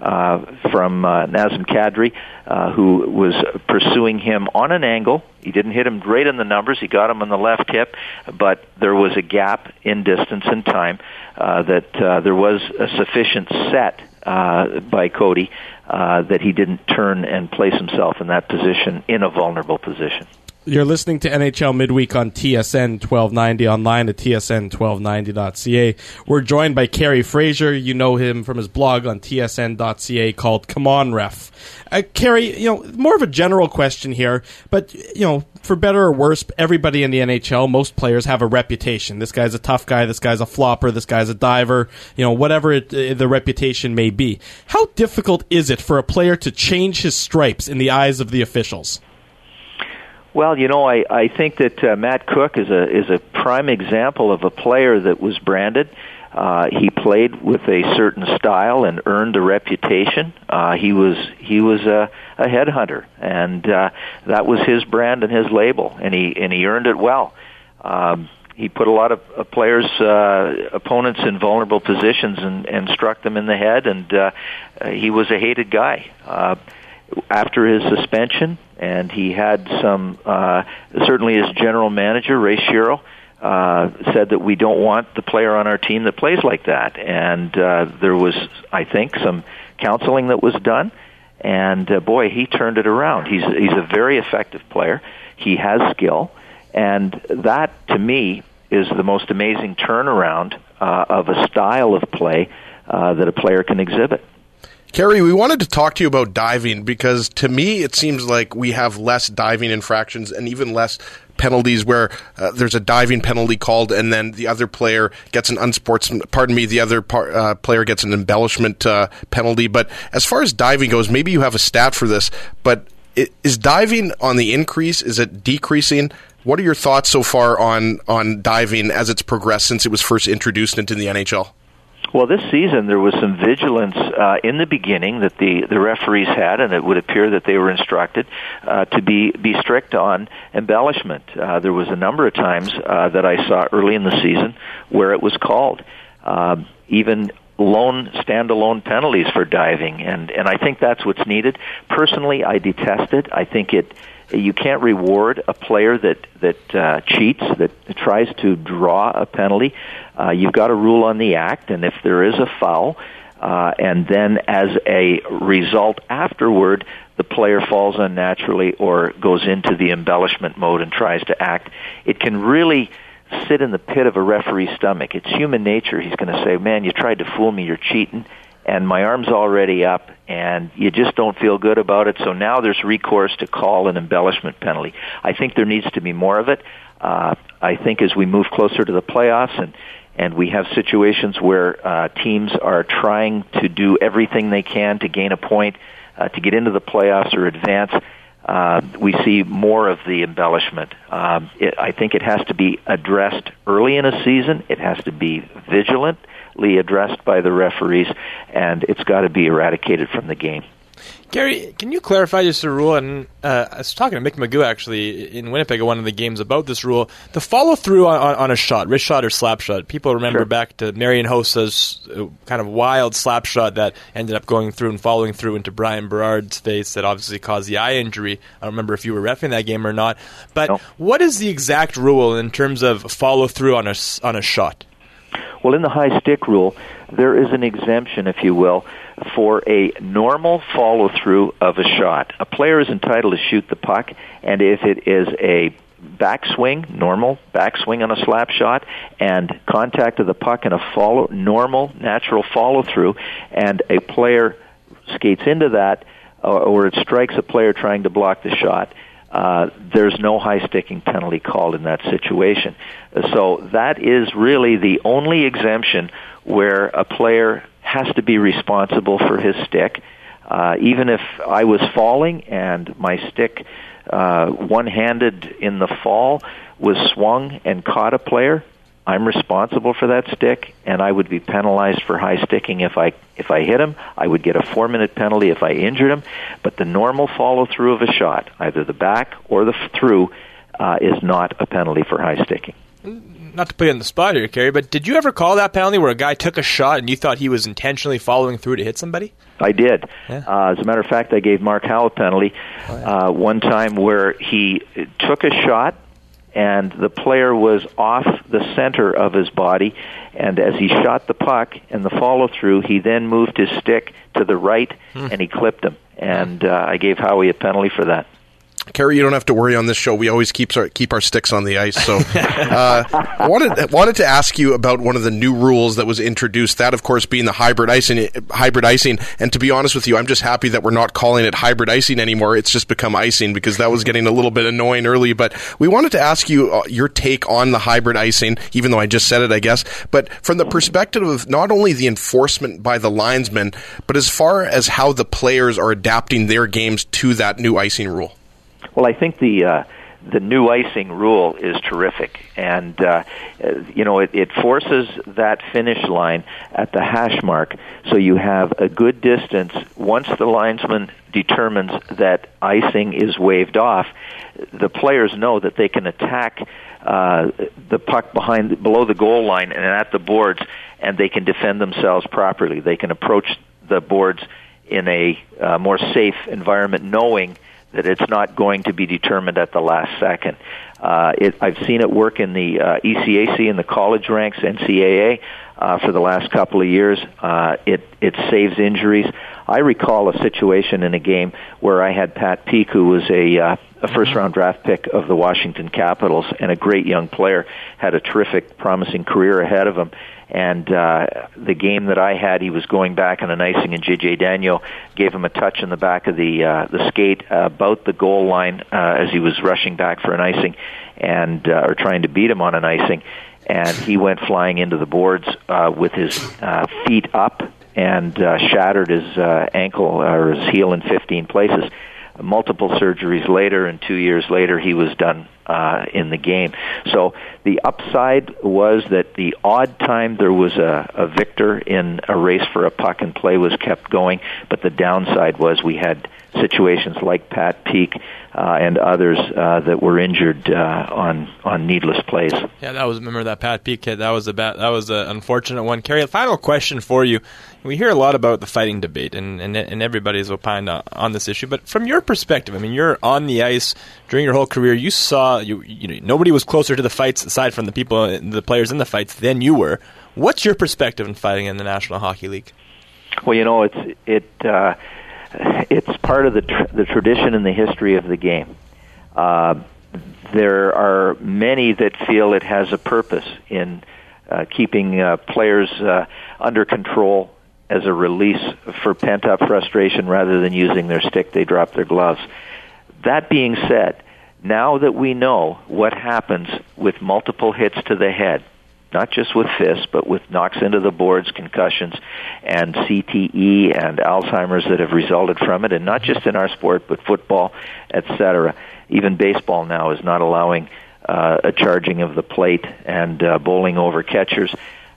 from Nazem Kadri, who was pursuing him on an angle. He didn't hit him right in the numbers. He got him on the left hip, but there was a gap in distance and time that there was a sufficient set by Cody that he didn't turn and place himself in that position in a vulnerable position.
You're listening to NHL Midweek on TSN 1290, online at tsn1290.ca. We're joined by Kerry Fraser. You know him from his blog on tsn.ca called Come On Ref. Kerry, more of a general question here, but, for better or worse, everybody in the NHL, most players have a reputation. This guy's a tough guy, this guy's a flopper, this guy's a diver, whatever the reputation may be. How difficult is it for a player to change his stripes in the eyes of the officials?
Well, I think that Matt Cook is a prime example of a player that was branded. He played with a certain style and earned a reputation. He was a headhunter, and that was his brand and his label, and he earned it well. He put a lot of players' opponents in vulnerable positions and struck them in the head, and he was a hated guy. After his suspension, and he had some, certainly his general manager, Ray Shero, said that we don't want the player on our team that plays like that. And there was, I think, some counseling that was done. And boy, he turned it around. He's a very effective player. He has skill. And that, to me, is the most amazing turnaround of a style of play that a player can exhibit.
Kerry, we wanted to talk to you about diving because to me it seems like we have less diving infractions and even less penalties where there's a diving penalty called and then the other player gets an player gets an embellishment penalty. But as far as diving goes, maybe you have a stat for this, but is diving on the increase? Is it decreasing? What are your thoughts so far on diving as it's progressed since it was first introduced into the NHL?
Well, this season there was some vigilance in the beginning that the referees had, and it would appear that they were instructed to be strict on embellishment. There was a number of times that I saw early in the season where it was called, even standalone penalties for diving, and I think that's what's needed. Personally, I detest it. I think you can't reward a player that cheats, that tries to draw a penalty. You've got to rule on the act, and if there is a foul, and then as a result afterward, the player falls unnaturally or goes into the embellishment mode and tries to act, it can really sit in the pit of a referee's stomach. It's human nature. He's going to say, man, you tried to fool me, you're cheating, and my arm's already up, and you just don't feel good about it, so now there's recourse to call an embellishment penalty. I think there needs to be more of it. I think as we move closer to the playoffs and we have situations where teams are trying to do everything they can to gain a point, to get into the playoffs or advance, we see more of the embellishment. I think it has to be addressed early in a season. It has to be vigilantly addressed by the referees, and it's got to be eradicated from the game.
Gary, can you clarify just a rule? And I was talking to Mick Magoo actually in Winnipeg at one of the games about this rule. The follow-through on a shot, wrist shot or slap shot. People remember back to Marian Hossa's kind of wild slap shot that ended up going through and following through into Brian Berard's face that obviously caused the eye injury. I don't remember if you were reffing that game or not. But What is the exact rule in terms of follow-through on a shot?
Well, in the high stick rule, there is an exemption, if you will, for a normal follow-through of a shot. A player is entitled to shoot the puck, and if it is a backswing, normal backswing on a slap shot, and contact of the puck and a normal, natural follow-through, and a player skates into that, or it strikes a player trying to block the shot, there's no high-sticking penalty called in that situation. So that is really the only exemption where a player has to be responsible for his stick. Even if I was falling and my stick, one-handed in the fall, was swung and caught a player, I'm responsible for that stick, and I would be penalized for high sticking if I hit him. I would get a 4-minute penalty if I injured him. But the normal follow-through of a shot, either the back or the through, is not a penalty for high sticking.
Not to put you on the spot here, Kerry, but did you ever call that penalty where a guy took a shot and you thought he was intentionally following through to hit somebody?
I did.
Yeah.
As a matter of fact, I gave Mark Howe a penalty one time where he took a shot, and the player was off the center of his body, and as he shot the puck and the follow-through, he then moved his stick to the right, and he clipped him. And I gave Howie a penalty for that.
Kerry, you don't have to worry on this show. We always keep our sticks on the ice. So, wanted to ask you about one of the new rules that was introduced. That, of course, being the hybrid icing. And to be honest with you, I'm just happy that we're not calling it hybrid icing anymore. It's just become icing because that was getting a little bit annoying early. But we wanted to ask you your take on the hybrid icing, even though I just said it, I guess. But from the perspective of not only the enforcement by the linesmen, but as far as how the players are adapting their games to that new icing rule.
Well, I think the new icing rule is terrific, and it forces that finish line at the hash mark, so you have a good distance. Once the linesman determines that icing is waved off, the players know that they can attack the puck below the goal line and at the boards, and they can defend themselves properly. They can approach the boards in a more safe environment, knowing that it's not going to be determined at the last second. I've seen it work in the ECAC in the college ranks, NCAA, for the last couple of years. It saves injuries. I recall a situation in a game where I had Pat Peake, who was a first-round draft pick of the Washington Capitals and a great young player, had a terrific, promising career ahead of him. And the game that I had, he was going back on an icing, and J.J. Daniel gave him a touch in the back of the skate about the goal line as he was rushing back for an icing, and or trying to beat him on an icing. And he went flying into the boards with his feet up and shattered his ankle or his heel in 15 places. Multiple surgeries later, and 2 years later, he was done in the game. So the upside was that the odd time there was a victor in a race for a puck and play was kept going, but the downside was we had situations like Pat Peake and others that were injured on needless plays.
Yeah, remember that Pat Peake kid. That was an unfortunate one. Kerry, a final question for you. We hear a lot about the fighting debate, and everybody's opined on this issue. But from your perspective, I mean, you're on the ice during your whole career. You saw nobody was closer to the fights aside from the players in the fights than you were. What's your perspective on fighting in the National Hockey League?
Well, it's part of the tradition and the history of the game. There are many that feel it has a purpose in keeping players under control as a release for pent-up frustration. Rather than using their stick, they drop their gloves. That being said, now that we know what happens with multiple hits to the head, not just with fists, but with knocks into the boards, concussions, and CTE and Alzheimer's that have resulted from it, and not just in our sport, but football, etc. Even baseball now is not allowing a charging of the plate and bowling over catchers.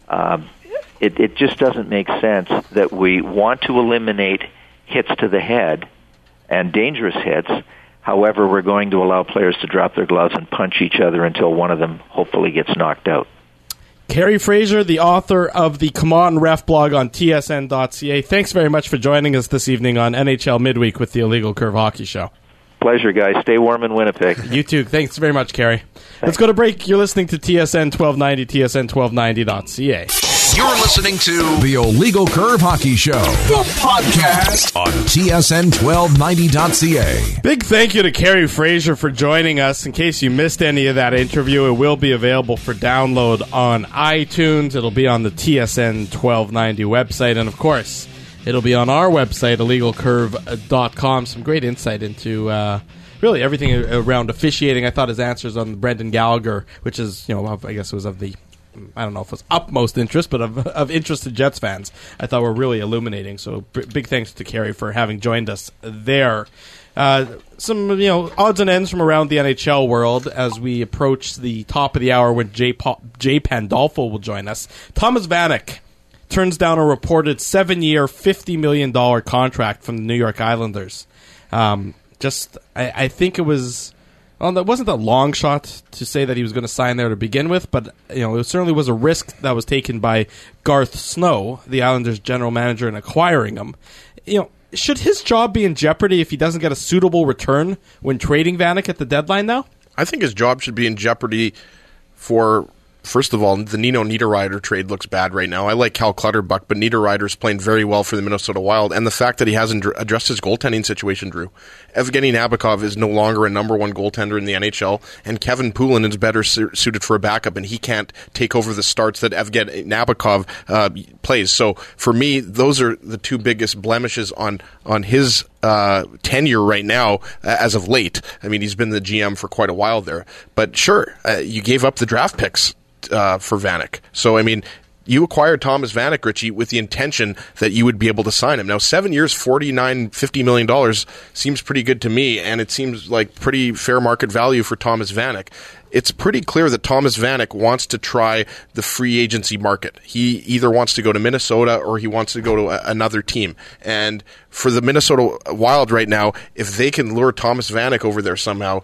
It just doesn't make sense that we want to eliminate hits to the head and dangerous hits. However, we're going to allow players to drop their gloves and punch each other until one of them hopefully gets knocked out.
Kerry Fraser, the author of the Come On Ref blog on tsn.ca. Thanks very much for joining us this evening on NHL Midweek with the Illegal Curve Hockey Show.
Pleasure, guys. Stay warm in Winnipeg.
You too. Thanks very much, Kerry. Let's go to break. You're listening to TSN 1290, tsn1290.ca.
You're listening to the Illegal Curve Hockey Show, the podcast on TSN1290.ca.
Big thank you to Kerry Fraser for joining us. In case you missed any of that interview, it will be available for download on iTunes. It'll be on the TSN 1290 website, and of course, it'll be on our website, illegalcurve.com. Some great insight into really everything around officiating. I thought his answers on Brendan Gallagher, which is, I guess it was of the, I don't know if it was utmost interest, but of interest to Jets fans, I thought were really illuminating. So big thanks to Kerry for having joined us there. Some odds and ends from around the NHL world as we approach the top of the hour when Jay Pandolfo will join us. Thomas Vanek turns down a reported 7-year, $50 million contract from the New York Islanders. I think it was... Well, that wasn't a long shot to say that he was going to sign there to begin with, but it certainly was a risk that was taken by Garth Snow, the Islanders' general manager, in acquiring him. Should his job be in jeopardy if he doesn't get a suitable return when trading Vanek at the deadline now?
I think his job should be in jeopardy for... First of all, the Nino Niederreiter trade looks bad right now. I like Cal Clutterbuck, but Niederreiter's playing very well for the Minnesota Wild, and the fact that he hasn't addressed his goaltending situation, Drew. Evgeny Nabokov is no longer a number one goaltender in the NHL, and Kevin Poulin is better suited for a backup, and he can't take over the starts that Evgeny Nabokov plays. So for me, those are the two biggest blemishes on his tenure right now as of late. I mean, he's been the GM for quite a while there. But sure, you gave up the draft picks for Vanek. So, I mean, you acquired Thomas Vanek, Richie, with the intention that you would be able to sign him. Now, 7 years, $50 million seems pretty good to me, and it seems like pretty fair market value for Thomas Vanek. It's pretty clear that Thomas Vanek wants to try the free agency market. He either wants to go to Minnesota or he wants to go to another team. And for the Minnesota Wild right now, if they can lure Thomas Vanek over there somehow,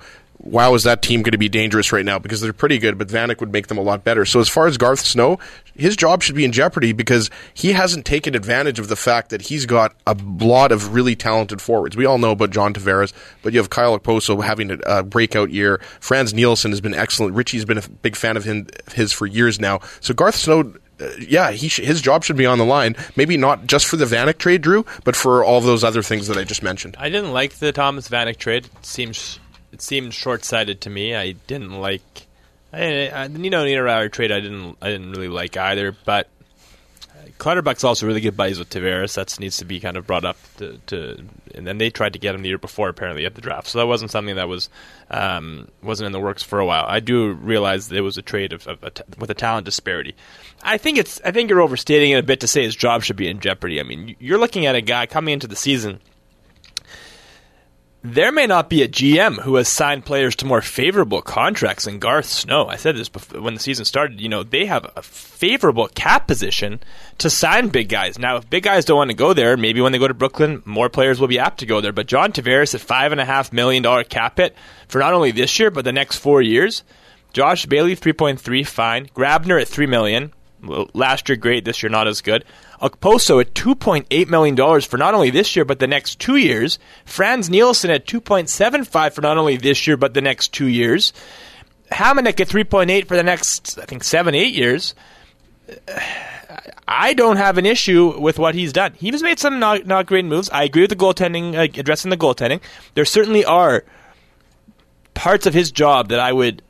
wow, is that team going to be dangerous right now? Because they're pretty good, but Vanek would make them a lot better. So as far as Garth Snow, his job should be in jeopardy because he hasn't taken advantage of the fact that he's got a lot of really talented forwards. We all know about John Tavares, but you have Kyle Okposo having a breakout year. Franz Nielsen has been excellent. Richie's been a big fan of his for years now. So Garth Snow, his job should be on the line. Maybe not just for the Vanek trade, Drew, but for all those other things that I just mentioned.
I didn't like the Thomas Vanek trade. It seemed short-sighted to me. I didn't like Nino Niederreiter trade. I didn't really like either. But Clutterbuck's also really good buddies with Tavares. That needs to be kind of brought up to. And then they tried to get him the year before, apparently, at the draft. So that wasn't something that was wasn't in the works for a while. I do realize that it was a trade with a talent disparity. I think you're overstating it a bit to say his job should be in jeopardy. I mean, you're looking at a guy coming into the season. There may not be a GM who has signed players to more favorable contracts than Garth Snow. I said this before, when the season started. They have a favorable cap position to sign big guys. Now, if big guys don't want to go there, maybe when they go to Brooklyn, more players will be apt to go there. But John Tavares at $5.5 million cap hit for not only this year, but the next 4 years. Josh Bailey, 3.3, fine. Grabner at $3 million. Last year, great. This year, not as good. Okposo at $2.8 million for not only this year, but the next 2 years. Franz Nielsen at $2.75 for not only this year, but the next 2 years. Hamonic at $3.8 for the next, 7-8 years. I don't have an issue with what he's done. He's made some not great moves. I agree with the goaltending, addressing the goaltending. There certainly are parts of his job that I would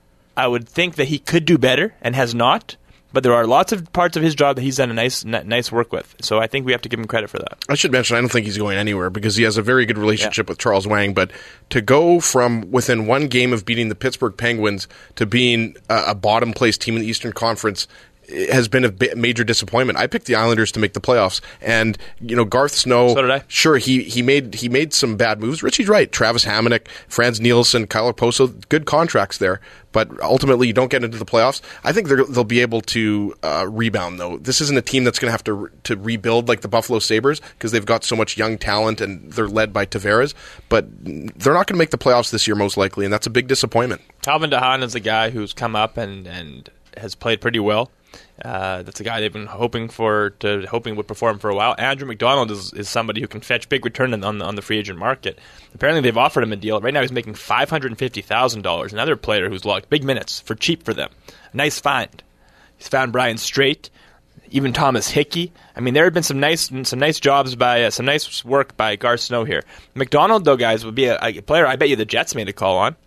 think that he could do better and has not. But there are lots of parts of his job that he's done a nice work with. So I think we have to give him credit for that.
I should mention, I don't think he's going anywhere because he has a very good relationship with Charles Wang. But to go from within one game of beating the Pittsburgh Penguins to being a bottom place team in the Eastern Conference has been a major disappointment. I picked the Islanders to make the playoffs, and Garth Snow.
So did I.
Sure, he made some bad moves. Richie's right. Travis Hamonic, Franz Nielsen, Kyle Okposo, good contracts there. But ultimately, you don't get into the playoffs. I think they'll be able to rebound, though. This isn't a team that's going to have to rebuild like the Buffalo Sabres because they've got so much young talent and they're led by Tavares. But they're not going to make the playoffs this year, most likely, and that's a big disappointment.
Calvin DeHaan is a guy who's come up and has played pretty well. That's a guy they've been hoping would perform for a while. Andrew McDonald is somebody who can fetch big return on the free agent market. Apparently, they've offered him a deal. Right now, he's making $550,000. Another player who's logged big minutes for cheap for them. A nice find. He's found Brian Straight, even Thomas Hickey. I mean, there have been some nice jobs by some nice work by Garth Snow here. McDonald, though, guys, would be a player I bet you the Jets made a call on.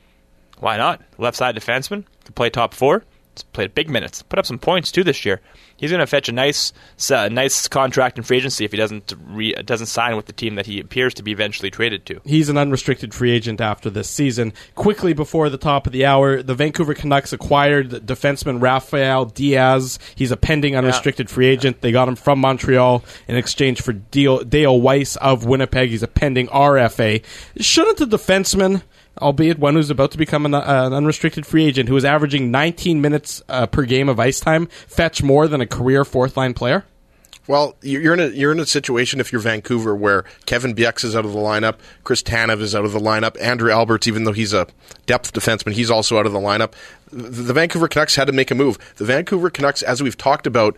Why not? Left side defenseman, could play top four. He's played big minutes. Put up some points, too, this year. He's going to fetch a nice contract in free agency if he doesn't sign with the team that he appears to be eventually traded to.
He's an unrestricted free agent after this season. Quickly before the top of the hour, the Vancouver Canucks acquired defenseman Rafael Diaz. He's a pending unrestricted free agent. They got him from Montreal in exchange for Dale Weiss of Winnipeg. He's a pending RFA. Shouldn't the defenseman, albeit one who's about to become an unrestricted free agent, who is averaging 19 minutes per game of ice time, fetch more than a career fourth-line player?
Well, you're in a situation if you're Vancouver where Kevin Bieksa is out of the lineup, Chris Tanev is out of the lineup, Andrew Alberts, even though he's a depth defenseman, he's also out of the lineup. The Vancouver Canucks had to make a move. The Vancouver Canucks, as we talked about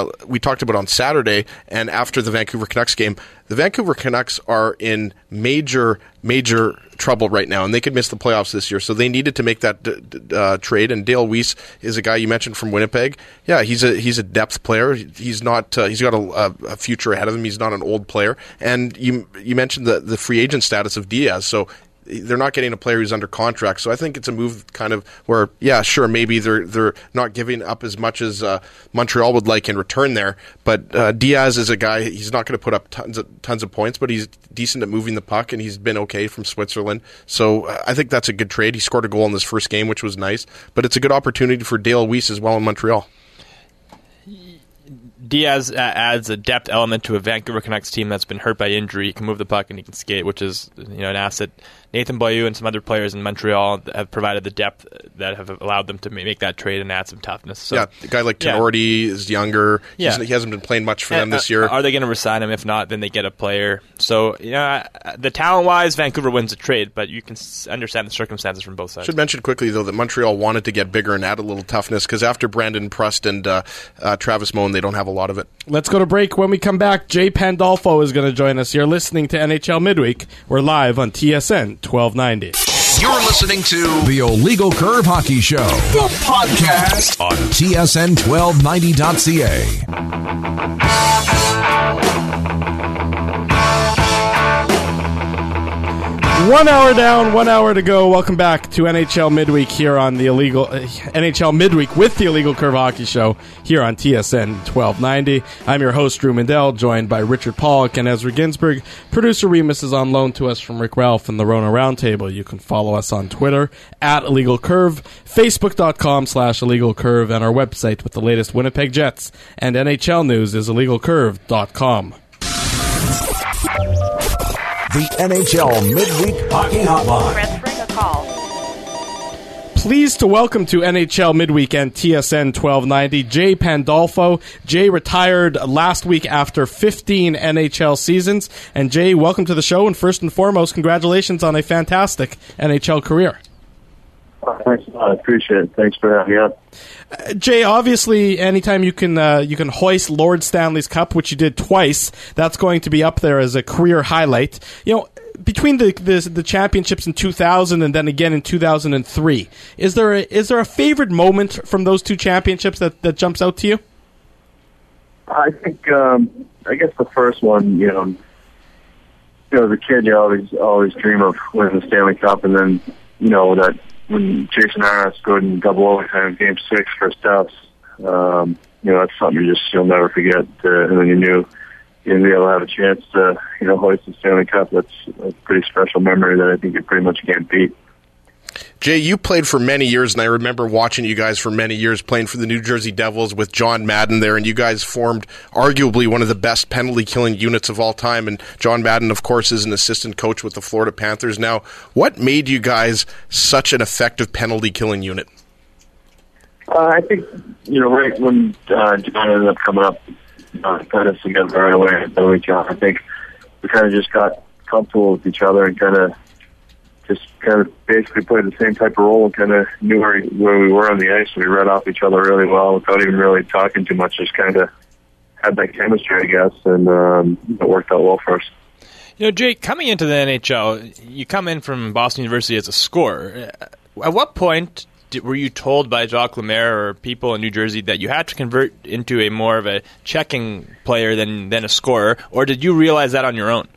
on Saturday and after the Vancouver Canucks game, the Vancouver Canucks are in major trouble right now, and they could miss the playoffs this year. So they needed to make that trade. And Dale Weiss is a guy you mentioned from Winnipeg. Yeah, he's a depth player. He's not. He's got a future ahead of him. He's not an old player. And you mentioned the free agent status of Diaz. So they're not getting a player who's under contract. So I think it's a move kind of where, yeah, sure, maybe they're not giving up as much as Montreal would like in return there. But Diaz is a guy, he's not going to put up tons of points, but he's decent at moving the puck, and he's been okay from Switzerland. So I think that's a good trade. He scored a goal in this first game, which was nice. But it's a good opportunity for Dale Weiss as well in Montreal.
Diaz adds a depth element to a Vancouver Canucks team that's been hurt by injury. He can move the puck and he can skate, which is an asset. Nathan Beaulieu and some other players in Montreal have provided the depth that have allowed them to make that trade and add some toughness. So,
a guy like Tenorti is younger.
Yeah.
He hasn't been playing much for them this year.
Are they going to resign him? If not, then they get a player. So, the talent-wise, Vancouver wins a trade, but you can understand the circumstances from both sides.
Should mention quickly, though, that Montreal wanted to get bigger and add a little toughness because after Brandon Prust and Travis Moen, they don't have a lot of it.
Let's go to break. When we come back, Jay Pandolfo is going to join us. You're listening to NHL Midweek. We're live on TSN 1290.
You're listening to The Illegal Curve Hockey Show, the podcast on TSN1290.ca.
1 hour down, 1 hour to go. Welcome back to NHL Midweek here on the NHL Midweek with the Illegal Curve Hockey Show here on TSN 1290. I'm your host, Drew Mandel, joined by Richard Pollock and Ezra Ginsburg. Producer Remus is on loan to us from Rick Ralph and the Rona Roundtable. You can follow us on Twitter at Illegal Curve, Facebook.com/Illegal Curve, and our website with the latest Winnipeg Jets and NHL news is IllegalCurve.com.
The NHL Midweek Hockey Hotline.
Transferring a call.
Pleased to welcome to NHL Midweek and TSN 1290, Jay Pandolfo. Jay retired last week after 15 NHL seasons. And Jay, welcome to the show. And first and foremost, congratulations on a fantastic NHL career.
Thanks a lot. I appreciate it. Thanks for having me on.
Jay, obviously, anytime you can hoist Lord Stanley's Cup, which you did twice, that's going to be up there as a career highlight. Between the championships in 2000 and then again in 2003, is there a favorite moment from those two championships that jumps out to you?
I think I guess the first one, as a kid, you always dream of winning the Stanley Cup, and then that. When Jason Arnott scored in double overtime in Game 6 for Stubbs, that's something you'll never forget. And then you knew you'd be able to have a chance to, hoist the Stanley Cup. That's a pretty special memory that I think you pretty much can't beat.
Jay, you played for many years, and I remember watching you guys for many years playing for the New Jersey Devils with John Madden there, and you guys formed arguably one of the best penalty-killing units of all time, and John Madden, of course, is an assistant coach with the Florida Panthers now. What made you guys such an effective penalty-killing unit?
I think, right when John ended up coming up, put us together right away at John, I think we kind of just got comfortable with each other and kind of basically played the same type of role and kind of knew where we were on the ice. We read off each other really well without even really talking too much. Just kind of had that chemistry, I guess, and it worked out well for us.
Jay, coming into the NHL, you come in from Boston University as a scorer. At what point were you told by Jacques Lemaire or people in New Jersey that you had to convert into a more of a checking player than a scorer, or did you realize that on your own?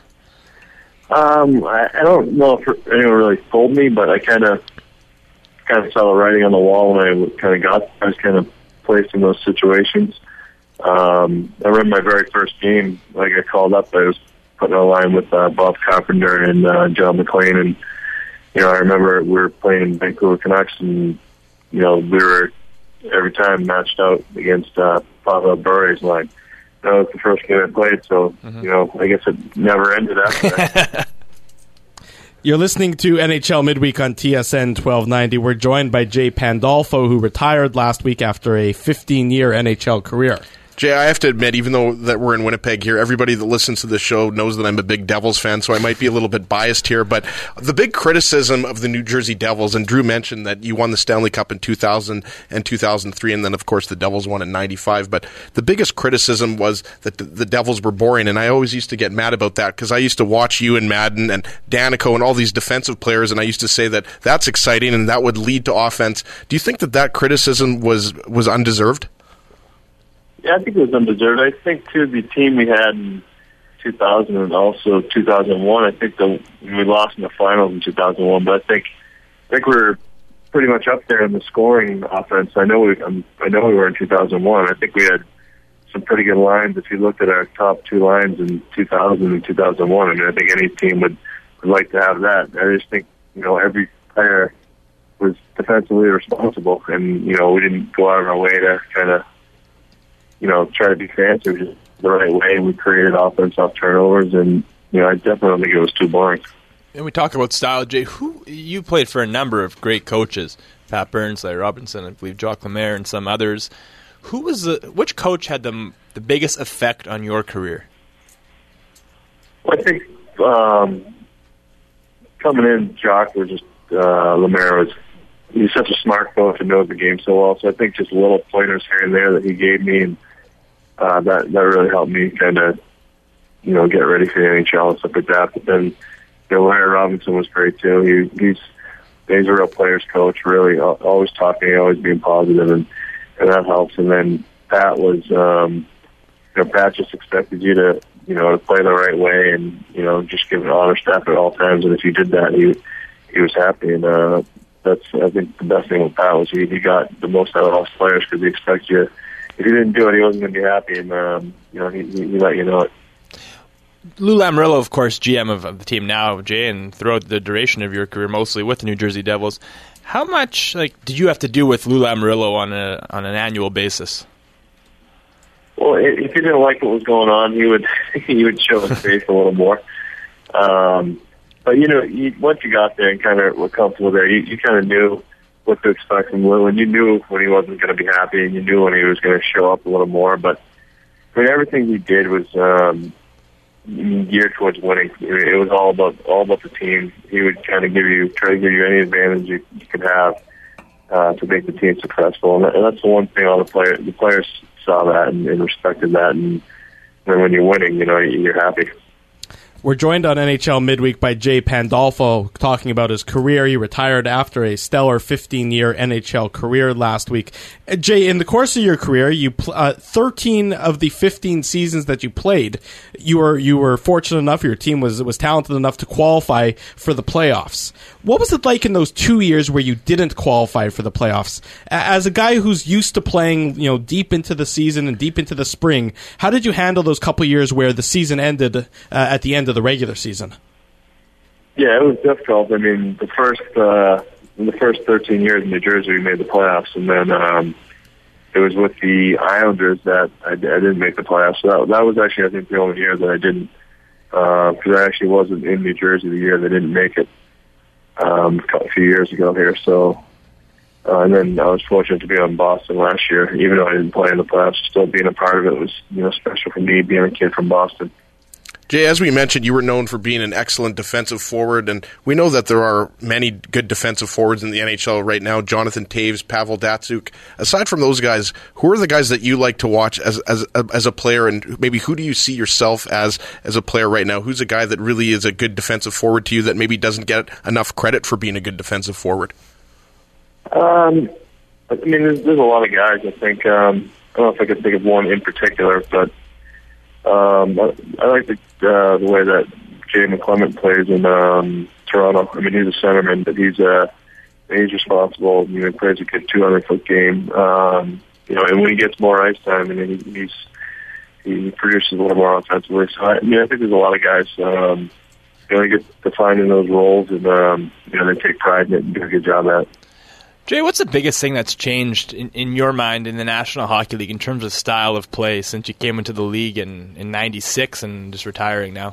I don't know if anyone really told me, but I kind of saw the writing on the wall when I was kind of placed in those situations. I remember my very first game, I got called up. I was put in a line with Bob Carpenter and John McLean, and I remember we were playing Vancouver Canucks, and we were every time matched out against Pavel Bure's line. That was the first game I played, so, I guess it never ended after that.
You're listening to NHL Midweek on TSN 1290. We're joined by Jay Pandolfo, who retired last week after a 15-year NHL career.
Jay, I have to admit, even though that we're in Winnipeg here, everybody that listens to the show knows that I'm a big Devils fan, so I might be a little bit biased here. But the big criticism of the New Jersey Devils, and Drew mentioned that you won the Stanley Cup in 2000 and 2003, and then, of course, the Devils won in 95. But the biggest criticism was that the Devils were boring, and I always used to get mad about that because I used to watch you and Madden and Danico and all these defensive players, and I used to say that that's exciting and that would lead to offense. Do you think that criticism was undeserved?
Yeah, I think it was undeserved. I think, too, the team we had in 2000 and also 2001, I think we lost in the finals in 2001, but I think we were pretty much up there in the scoring offense. I know we were in 2001. I think we had some pretty good lines. If you looked at our top two lines in 2000 and 2001, I think any team would like to have that. I just think, every player was defensively responsible, and, we didn't go out of our way to kind of try to be fancy, just the right way. We created offense off turnovers, and I definitely don't think it was too boring.
And we talk about style, Jay. You played for a number of great coaches: Pat Burns, Larry Robinson, I believe Jacques Lemaire, and some others. Which coach had the biggest effect on your career?
Well, I think coming in, Jacques was just Lemaire he's such a smart coach and knows the game so well. So I think just little pointers here and there that he gave me, and that really helped me kind of get ready for the NHL and stuff like that. But then Larry Robinson was great too. He's a real players coach, really always talking, always being positive, and that helps. And then Pat was, Pat just expected you to play the right way and just give an honest effort at all times. And if you did that, he was happy. And that's, I think, the best thing with Pat was he got the most out of all players because he expects you. If you didn't do it, he wasn't going to be happy, and he let you know it.
Lou Lamoriello, of course, GM of the team now, Jay, and throughout the duration of your career, mostly with the New Jersey Devils. How much did you have to do with Lou Lamoriello on an annual basis?
Well, if he didn't like what was going on, he would show his face a little more. But once you got there and kind of were comfortable there, you kind of knew what to expect from Lou, and you knew when he wasn't going to be happy, and you knew when he was going to show up a little more. But everything he did was geared towards winning. It was all about the team. He would kind of try to give you any advantage you could have to make the team successful, and that's the one thing all the players saw that and respected that. And when you're winning, you're happy.
We're joined on NHL Midweek by Jay Pandolfo talking about his career. He retired after a stellar 15-year NHL career last week. Jay, in the course of your career, you 13 of the 15 seasons that you played, you were fortunate enough, your team was talented enough to qualify for the playoffs. What was it like in those 2 years where you didn't qualify for the playoffs? As a guy who's used to playing, deep into the season and deep into the spring, how did you handle those couple years where the season ended at the end of the regular season?
Yeah, it was difficult. I mean, the first 13 years in New Jersey, we made the playoffs, and then it was with the Islanders that I didn't make the playoffs. So that was actually, I think, the only year that I didn't, because I actually wasn't in New Jersey the year they didn't make it a few years ago here. So, and then I was fortunate to be on Boston last year, even though I didn't play in the playoffs. Still being a part of it was special for me, being a kid from Boston.
Jay, as we mentioned, you were known for being an excellent defensive forward, and we know that there are many good defensive forwards in the NHL right now. Jonathan Toews, Pavel Datsyuk. Aside from those guys, who are the guys that you like to watch as a player, and maybe who do you see yourself as a player right now? Who's a guy that really is a good defensive forward to you that maybe doesn't get enough credit for being a good defensive forward?
I mean, there's a lot of guys. I think I don't know if I can think of one in particular, but I like the way that Jay McClement plays in Toronto. I mean, he's a centerman, but he's responsible. He plays a good 200-foot game. And when he gets more ice time, he produces a little more offensively. So I think there's a lot of guys. They get defined in those roles, and they take pride in it and do a good job at it.
Jay, what's the biggest thing that's changed in your mind in the National Hockey League in terms of style of play since you came into the league in 96 and just retiring now?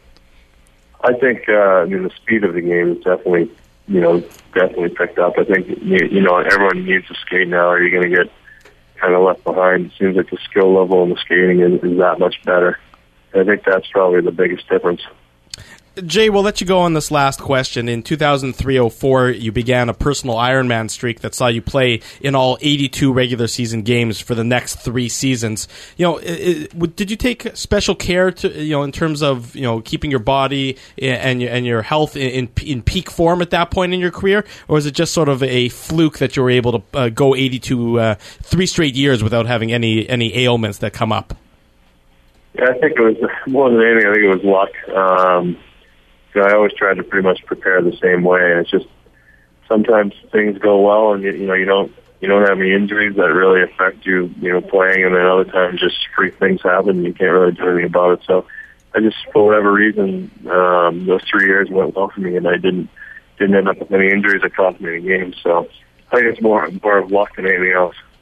I think the speed of the game is definitely picked up. I think everyone needs to skate now, or you're going to get kind of left behind. It seems like the skill level and the skating is that much better. I think that's probably the biggest difference.
Jay, we'll let you go on this last question. In 2003-04, you began a personal Ironman streak that saw you play in all 82 regular season games for the next 3 seasons. Did you take special care to, in terms of, keeping your body and your health in peak form at that point in your career, or is it just sort of a fluke that you were able to go 82 3 straight years without having any ailments that come up?
Yeah, I think it was more than anything. I think it was luck. I always tried to pretty much prepare the same way, and it's just sometimes things go well, and you don't have any injuries that really affect you, playing, and then other times just freak things happen, and you can't really do anything about it. So I just, for whatever reason, those 3 years went well for me, and I didn't end up with any injuries that cost me any games. So I think it's more of luck than anything else.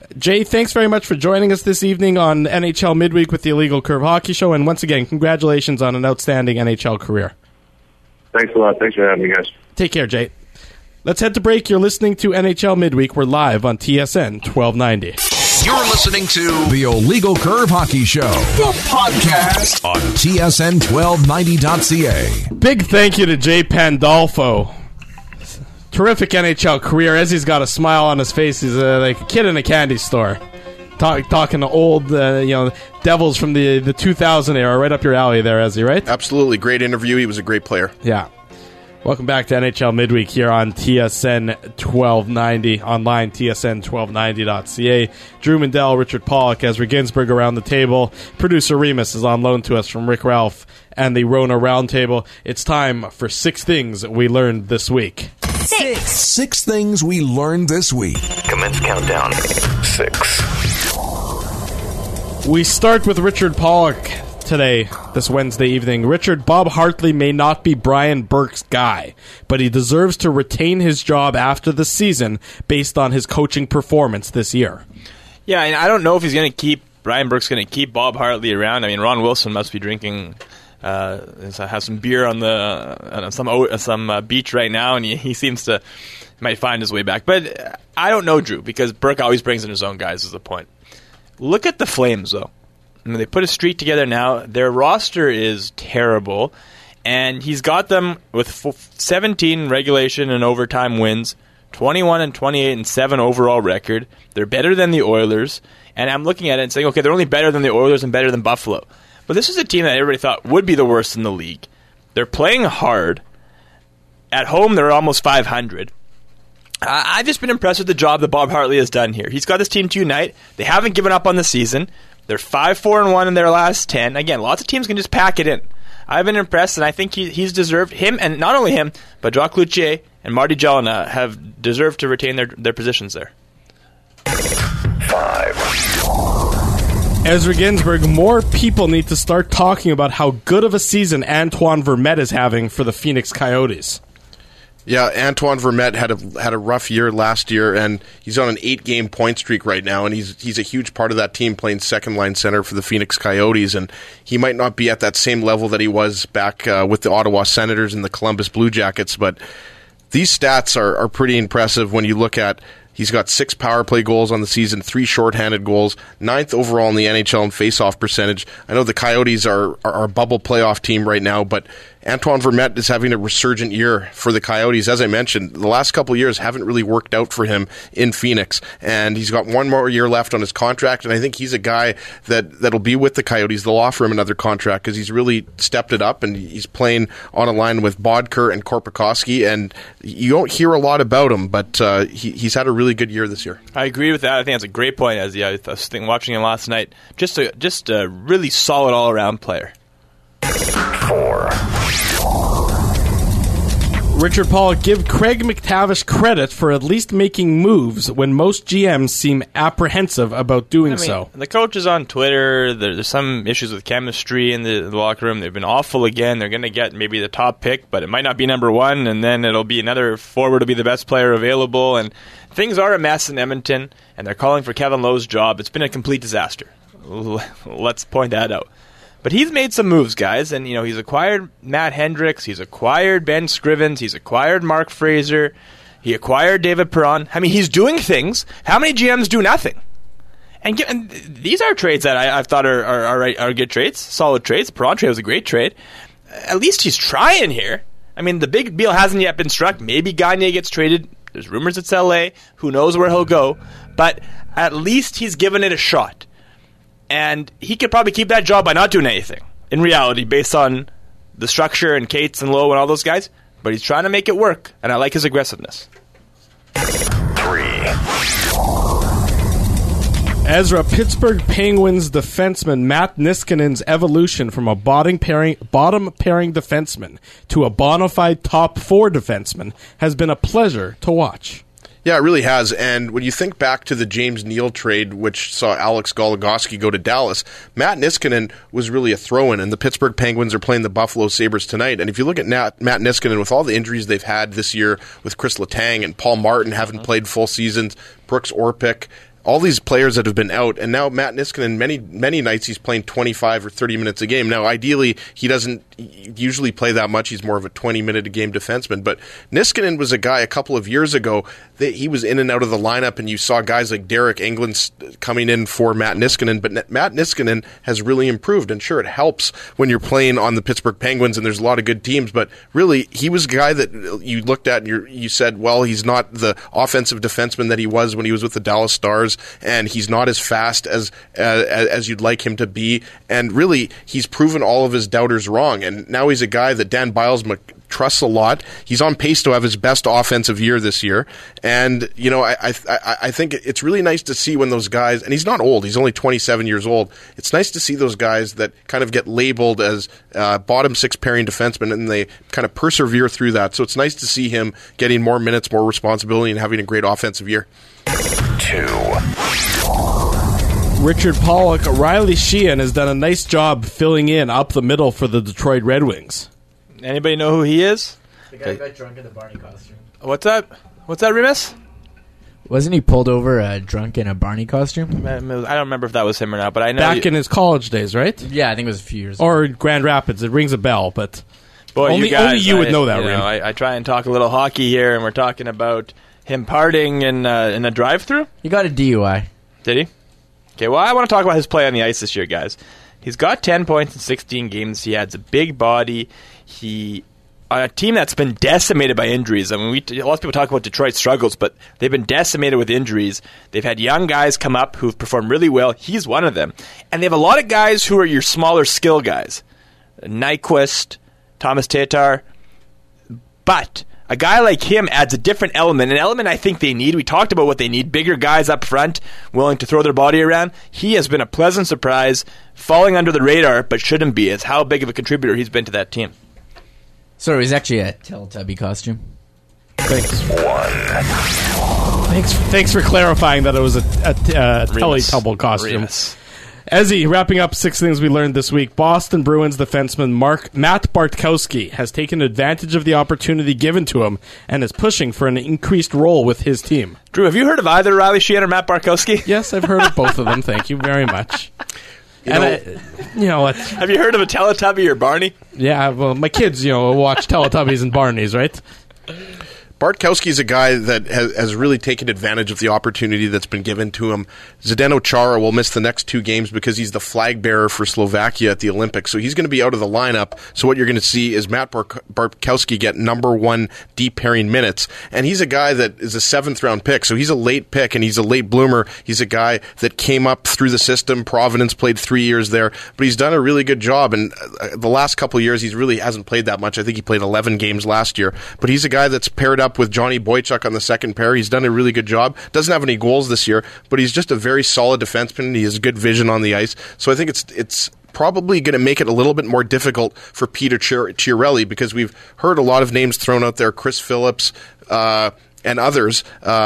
Jay, thanks very much for joining us this evening on NHL Midweek with the Illegal Curve Hockey Show. And once again, congratulations on an outstanding NHL career.
Thanks a lot. Thanks for having me, guys.
Take care, Jay. Let's head to break. You're listening to NHL Midweek. We're live on TSN 1290.
You're listening to the Illegal Curve Hockey Show, the podcast on TSN 1290.ca.
Big thank you to Jay Pandolfo. Terrific NHL career. As he's got a smile on his face, he's like a kid in a candy store. Talking to old, Devils from the 2000 era, right up your alley there, Ezzy, right?
Absolutely. Great interview. He was a great player.
Yeah. Welcome back to NHL Midweek here on TSN 1290, online tsn1290.ca. Drew Mandel, Richard Pollock, Ezra Ginsburg around the table. Producer Remus is on loan to us from Rick Ralph and the Rona Roundtable. It's time for 6 things we learned this week.
6 things we learned this week.
Commence countdown. 6.
We start with Richard Pollock today, this Wednesday evening. Richard, Bob Hartley may not be Brian Burke's guy, but he deserves to retain his job after the season based on his coaching performance this year.
Yeah, and I don't know if Brian Burke's going to keep Bob Hartley around. I mean, Ron Wilson must be drinking, has some beer on some beach right now, and he seems to might find his way back. But I don't know, Drew, because Burke always brings in his own guys is the point. Look at the Flames, though. I mean, they put a streak together now. Their roster is terrible, and he's got them with 17 regulation and overtime wins, 21 and 28 and 7 overall record. They're better than the Oilers, and I'm looking at it and saying, okay, they're only better than the Oilers and better than Buffalo. But this is a team that everybody thought would be the worst in the league. They're playing hard. At home, they're almost 500. I've just been impressed with the job that Bob Hartley has done here. He's got this team to unite. They haven't given up on the season. They're 5-4-1 in their last 10. Again, lots of teams can just pack it in. I've been impressed, and I think he's deserved, him, and not only him, but Jacques Cloutier and Marty Jelena have deserved to retain their positions there.
5.
Ezra Ginsburg, more people need to start talking about how good of a season Antoine Vermette is having for the Phoenix Coyotes.
Yeah, Antoine Vermette had a rough year last year, and he's on an 8-game point streak right now, and he's a huge part of that team playing second-line center for the Phoenix Coyotes, and he might not be at that same level that he was back with the Ottawa Senators and the Columbus Blue Jackets, but these stats are pretty impressive when you look at he's got 6 power play goals on the season, 3 shorthanded goals, 9th overall in the NHL in faceoff percentage. I know the Coyotes are a bubble playoff team right now, but Antoine Vermette is having a resurgent year for the Coyotes. As I mentioned, the last couple of years haven't really worked out for him in Phoenix, and he's got 1 more year left on his contract, and I think he's a guy that'll be with the Coyotes. They'll offer him another contract because he's really stepped it up, and he's playing on a line with Bodker and Korpikoski, and you don't hear a lot about him, but he's had a really good year this year.
I agree with that. I think that's a great point, Ezzy. I was watching him last night. Just a really solid all-around player.
4.
Richard Pollock, give Craig McTavish credit for at least making moves when most GMs seem apprehensive about doing so.
The coach is on Twitter. There's some issues with chemistry in the locker room. They've been awful again. They're going to get maybe the top pick, but it might not be number 1, and then it'll be another forward to be the best player available. And things are a mess in Edmonton, and they're calling for Kevin Lowe's job. It's been a complete disaster. Let's point that out. But he's made some moves, guys, and he's acquired Matt Hendricks, he's acquired Ben Scrivens, he's acquired Mark Fraser, he acquired David Perron. I mean, he's doing things. How many GMs do nothing? And these are trades that I thought are good trades, solid trades. Perron trade was a great trade. At least he's trying here. I mean, the big deal hasn't yet been struck. Maybe Gagne gets traded. There's rumors it's LA. Who knows where he'll go? But at least he's given it a shot. And he could probably keep that job by not doing anything, in reality, based on the structure and Cates and Lowe and all those guys. But he's trying to make it work, and I like his aggressiveness.
3.
Ezra, Pittsburgh Penguins defenseman Matt Niskanen's evolution from a bottom pairing defenseman to a bona fide top 4 defenseman has been a pleasure to watch.
Yeah, it really has. And when you think back to the James Neal trade, which saw Alex Goligoski go to Dallas, Matt Niskanen was really a throw-in, and the Pittsburgh Penguins are playing the Buffalo Sabres tonight. And if you look at Matt Niskanen, with all the injuries they've had this year with Chris Letang and Paul Martin having played full seasons, Brooks Orpik, all these players that have been out, and now Matt Niskanen, many nights he's playing 25 or 30 minutes a game. Now, ideally, he doesn't usually play that much. He's more of a 20-minute-a-game defenseman. But Niskanen was a guy a couple of years ago that he was in and out of the lineup, and you saw guys like Derek Englund coming in for Matt Niskanen. But Matt Niskanen has really improved, and sure, it helps when you're playing on the Pittsburgh Penguins, and there's a lot of good teams. But really, he was a guy that you looked at and you said, well, he's not the offensive defenseman that he was when he was with the Dallas Stars, and he's not as fast as you'd like him to be. And really, he's proven all of his doubters wrong. And now he's a guy that Dan Bilesma trusts a lot. He's on pace to have his best offensive year this year. And, you know, I think it's really nice to see when those guys, and he's not old, he's only 27 years old. It's nice to see those guys that kind of get labeled as bottom six pairing defensemen, and they kind of persevere through that. So it's nice to see him getting more minutes, more responsibility, and having a great offensive year.
2.
Richard Pollock, Riley Sheehan has done a nice job filling in up the middle for the Detroit Red Wings.
Anybody know who he is?
The guy who got drunk in the Barney costume.
What's that? What's that, Remus?
Wasn't he pulled over drunk in a Barney costume?
I don't remember if that was him or not, but I know
back in his college days, right?
Yeah, I think it was a few years ago.
Or Grand Rapids. It rings a bell, but
boy,
only you would know that, Rim.
I try and talk a little hockey here, and we're talking about him partying in a drive-thru.
He got a DUI.
Did he? Okay, well, I want to talk about his play on the ice this year, guys. He's got 10 points in 16 games. He has a big body. On a team that's been decimated by injuries. I mean, a lot of people talk about Detroit's struggles, but they've been decimated with injuries. They've had young guys come up who've performed really well. He's one of them. And they have a lot of guys who are your smaller skill guys. Nyquist, Thomas Tatar. But a guy like him adds a different element, an element I think they need. We talked about what they need, bigger guys up front, willing to throw their body around. He has been a pleasant surprise, falling under the radar, but shouldn't be, as how big of a contributor he's been to that team.
So it was actually a Teletubby costume.
Thanks for clarifying that it was a Teletubble costume.
Remus.
Ezzy, wrapping up 6 things we learned this week. Boston Bruins defenseman Matt Bartkowski has taken advantage of the opportunity given to him and is pushing for an increased role with his team.
Drew, have you heard of either Riley Sheehan or Matt Bartkowski?
Yes, I've heard of both of them. Thank you very much. Have
you heard of a Teletubby or Barney?
Yeah, well, my kids, watch Teletubbies and Barneys, right?
Bartkowski's a guy that has really taken advantage of the opportunity that's been given to him. Zdeno Chara will miss the next 2 games because he's the flag bearer for Slovakia at the Olympics, so he's going to be out of the lineup. So what you're going to see is Matt Bartkowski get number 1 deep pairing minutes, and he's a guy that is a 7th-round pick, so he's a late pick, and he's a late bloomer. He's a guy that came up through the system. Providence played 3 years there, but he's done a really good job, and the last couple of years he really hasn't played that much. I think he played 11 games last year, but he's a guy that's paired up with Johnny Boychuk on the second pair. He's done a really good job. Doesn't have any goals this year, but he's just a very solid defenseman. He has good vision on the ice. So I think it's probably going to make it a little bit more difficult for Peter Chiarelli, because we've heard a lot of names thrown out there, Chris Phillips and others,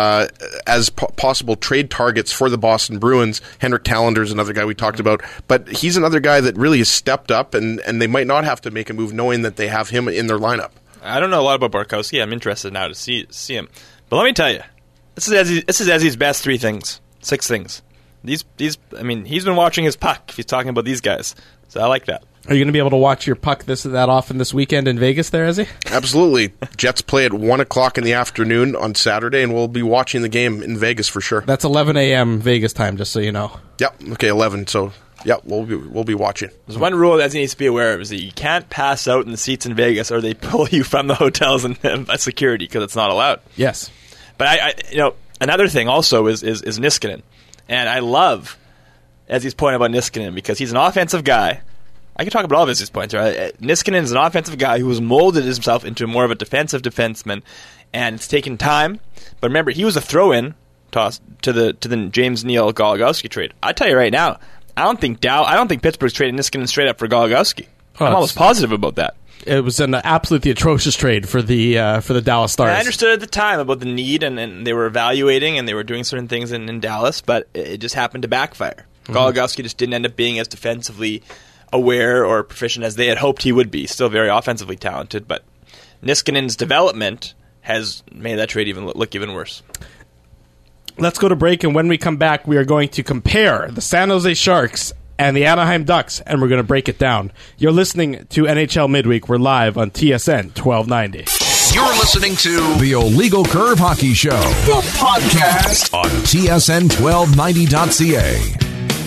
as possible trade targets for the Boston Bruins. Henrik Tallander's another guy we talked about, but he's another guy that really has stepped up, and they might not have to make a move knowing that they have him in their lineup.
I don't know a lot about Bartkowski. I'm interested now to see him. But let me tell you, this is Ezzy's best 6 things. He's been watching his puck if he's talking about these guys. So I like that.
Are you going to be able to watch your puck that often this weekend in Vegas there, Ezzy?
Absolutely. Jets play at 1 o'clock in the afternoon on Saturday, and we'll be watching the game in Vegas for sure.
That's 11 a.m. Vegas time, just so you know.
Yep. Okay, 11, so... Yeah, we'll be watching.
There's one rule that needs to be aware of, is that you can't pass out in the seats in Vegas, or they pull you from the hotels and security, because it's not allowed.
Yes.
But another thing also is Niskanen. And I love Ezzy's point about Niskanen, because he's an offensive guy. I can talk about all of Ezzy's points, right? Niskanen is an offensive guy who has molded himself into more of a defensive defenseman, and it's taken time. But remember, he was a throw-in toss to the James Neal Goligoski trade. I tell you right now, I don't think Pittsburgh's trading Niskanen straight up for Goligoski. I'm almost positive about that.
It was an absolutely atrocious trade for the Dallas Stars.
I understood at the time about the need, and they were evaluating, and they were doing certain things in Dallas, but it just happened to backfire. Mm-hmm. Goligoski just didn't end up being as defensively aware or proficient as they had hoped he would be. Still very offensively talented, but Niskanen's development has made that trade look even worse.
Let's go to break, and when we come back, we are going to compare the San Jose Sharks and the Anaheim Ducks, and we're going to break it down. You're listening to NHL Midweek. We're live on TSN 1290.
You're listening to the Illegal Curve Hockey Show, the podcast on TSN 1290.ca.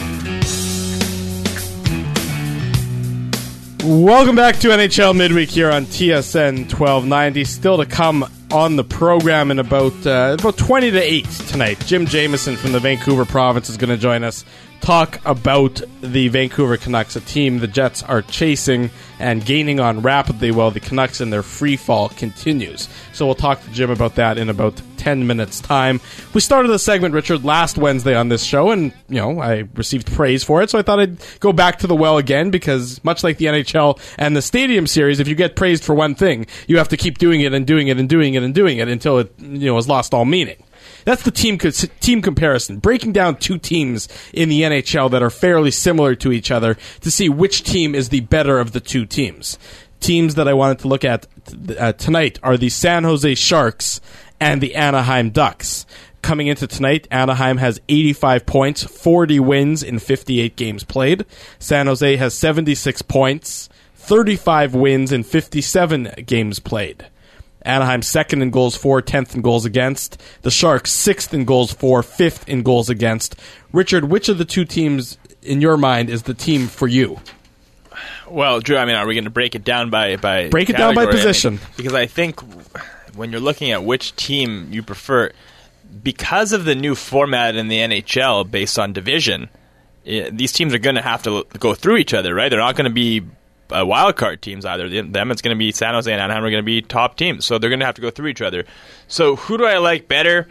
Welcome back to NHL Midweek here on TSN 1290. Still to come on the program in about 20 to 8 tonight. Jim Jameson from the Vancouver province is going to join us, talk about the Vancouver Canucks, a team the Jets are chasing and gaining on rapidly while the Canucks in their free fall continues. So we'll talk to Jim about that in about 10 minutes' time. We started the segment, Richard, last Wednesday on this show, and I received praise for it, so I thought I'd go back to the well again, because much like the NHL and the Stadium Series, if you get praised for one thing, you have to keep doing it and doing it and doing it and doing it until it has lost all meaning. That's the team comparison, breaking down two teams in the NHL that are fairly similar to each other to see which team is the better of the two teams. Teams that I wanted to look at tonight are the San Jose Sharks and the Anaheim Ducks. Coming into tonight, Anaheim has 85 points, 40 wins in 58 games played. San Jose has 76 points, 35 wins in 57 games played. Anaheim second in goals for, 10th in goals against. The Sharks 6th in goals for, 5th in goals against. Richard, which of the two teams, in your mind, is the team for you?
Well, Drew, are we going to break it down by
break it down by position?
Because I think when you're looking at which team you prefer, because of the new format in the NHL based on division, these teams are going to have to go through each other, right? They're not going to be wild card teams either. Them, it's going to be San Jose and Anaheim are going to be top teams, so they're going to have to go through each other. So who do I like better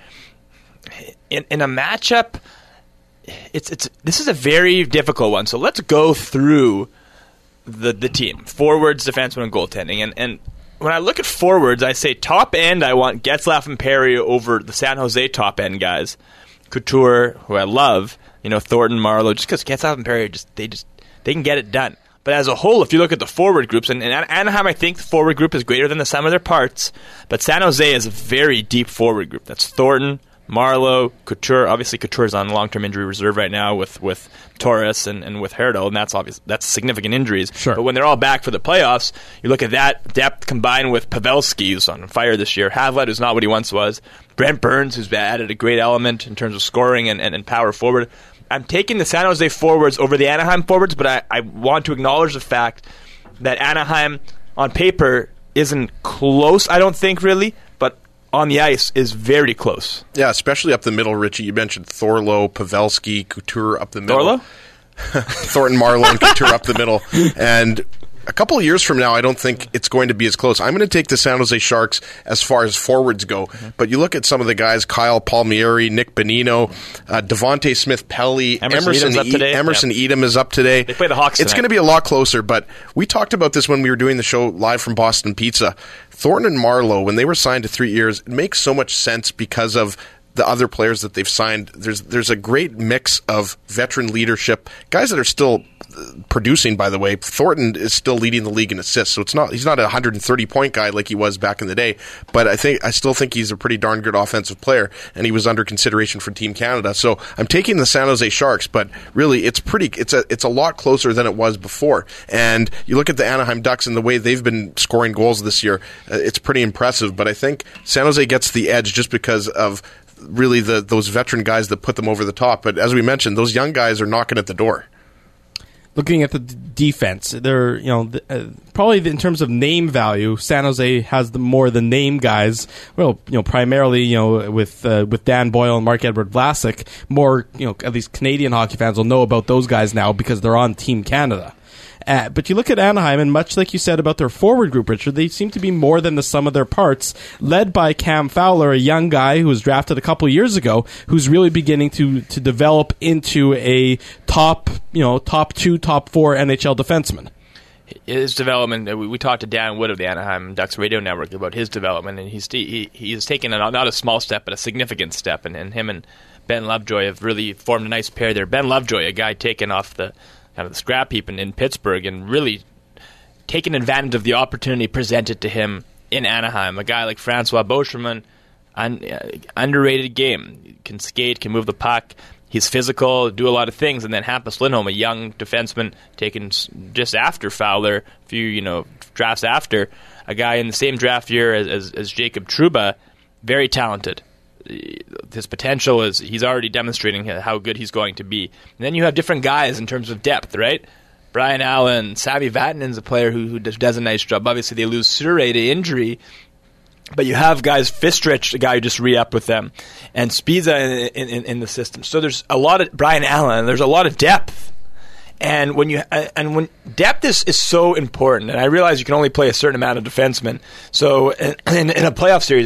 in a matchup? This is a very difficult one. So let's go through the team: forwards, defensemen, and goaltending. And when I look at forwards, I say top end, I want Getzlaf and Perry over the San Jose top end guys. Couture, who I love, Thornton, Marleau, just because Getzlaf and Perry they can get it done. But as a whole, if you look at the forward groups, and Anaheim, I think the forward group is greater than the sum of their parts, but San Jose is a very deep forward group. That's Thornton, Marleau, Couture. Obviously, Couture's on long-term injury reserve right now with Torres and with Hertl, and that's significant injuries.
Sure.
But when they're all back for the playoffs, you look at that depth combined with Pavelski, who's on fire this year, Havlat, who's not what he once was, Brent Burns, who's added a great element in terms of scoring and power forward. I'm taking the San Jose forwards over the Anaheim forwards, but I want to acknowledge the fact that Anaheim, on paper, isn't close, I don't think, really, but on the ice is very close.
Yeah, especially up the middle, Richie. You mentioned Thorlo, Pavelski, Couture up the middle.
Thorlo?
Thornton, Marleau, and Couture up the middle. And a couple of years from now, I don't think it's going to be as close. I'm going to take the San Jose Sharks as far as forwards go. Mm-hmm. But you look at some of the guys, Kyle Palmieri, Nick Bonino, Devontae Smith-Pelly, Emerson Edom is up today.
They play the Hawks tonight.
It's going to be a lot closer, but we talked about this when we were doing the show live from Boston Pizza. Thornton and Marleau, when they were signed to 3 years, it makes so much sense because of the other players that they've signed. There's a great mix of veteran leadership, guys that are still producing, by the way. Thornton is still leading the league in assists, so he's not a 130-point guy like he was back in the day, but I still think he's a pretty darn good offensive player, and he was under consideration for Team Canada. So I'm taking the San Jose Sharks, but really it's a lot closer than it was before. And you look at the Anaheim Ducks and the way they've been scoring goals this year, it's pretty impressive, but I think San Jose gets the edge just because of really those veteran guys that put them over the top. But as we mentioned, those young guys are knocking at the door.
Looking at the defense, they're probably in terms of name value, San Jose has more the name guys. Well, primarily with Dan Boyle and Marc-Edouard Vlasic. More at least Canadian hockey fans will know about those guys now because they're on Team Canada. But you look at Anaheim, and much like you said about their forward group, Richard, they seem to be more than the sum of their parts, led by Cam Fowler, a young guy who was drafted a couple years ago, who's really beginning to develop into a top 2, top 4 NHL defenseman.
His development, we talked to Dan Wood of the Anaheim Ducks radio network about his development, and he's taken not a small step, but a significant step, and him and Ben Lovejoy have really formed a nice pair there. Ben Lovejoy, a guy taken off the scrap heap in Pittsburgh and really taking advantage of the opportunity presented to him in Anaheim. A guy like Francois Beauchemin, underrated game. Can skate, can move the puck. He's physical, do a lot of things. And then Hampus Lindholm, a young defenseman taken just after Fowler, a few drafts after, a guy in the same draft year as Jacob Trouba, very talented. His potential is he's already demonstrating how good he's going to be. And then you have different guys in terms of depth, right? Brian Allen, Sami Vatanen's a player who does a nice job. Obviously, they lose Surrey to injury, but you have guys, Fistrich, a guy who just re-upped with them, and Spiza in the system. So there's a lot of Brian Allen. There's a lot of depth, and when depth is so important, and I realize you can only play a certain amount of defensemen. So in a playoff series,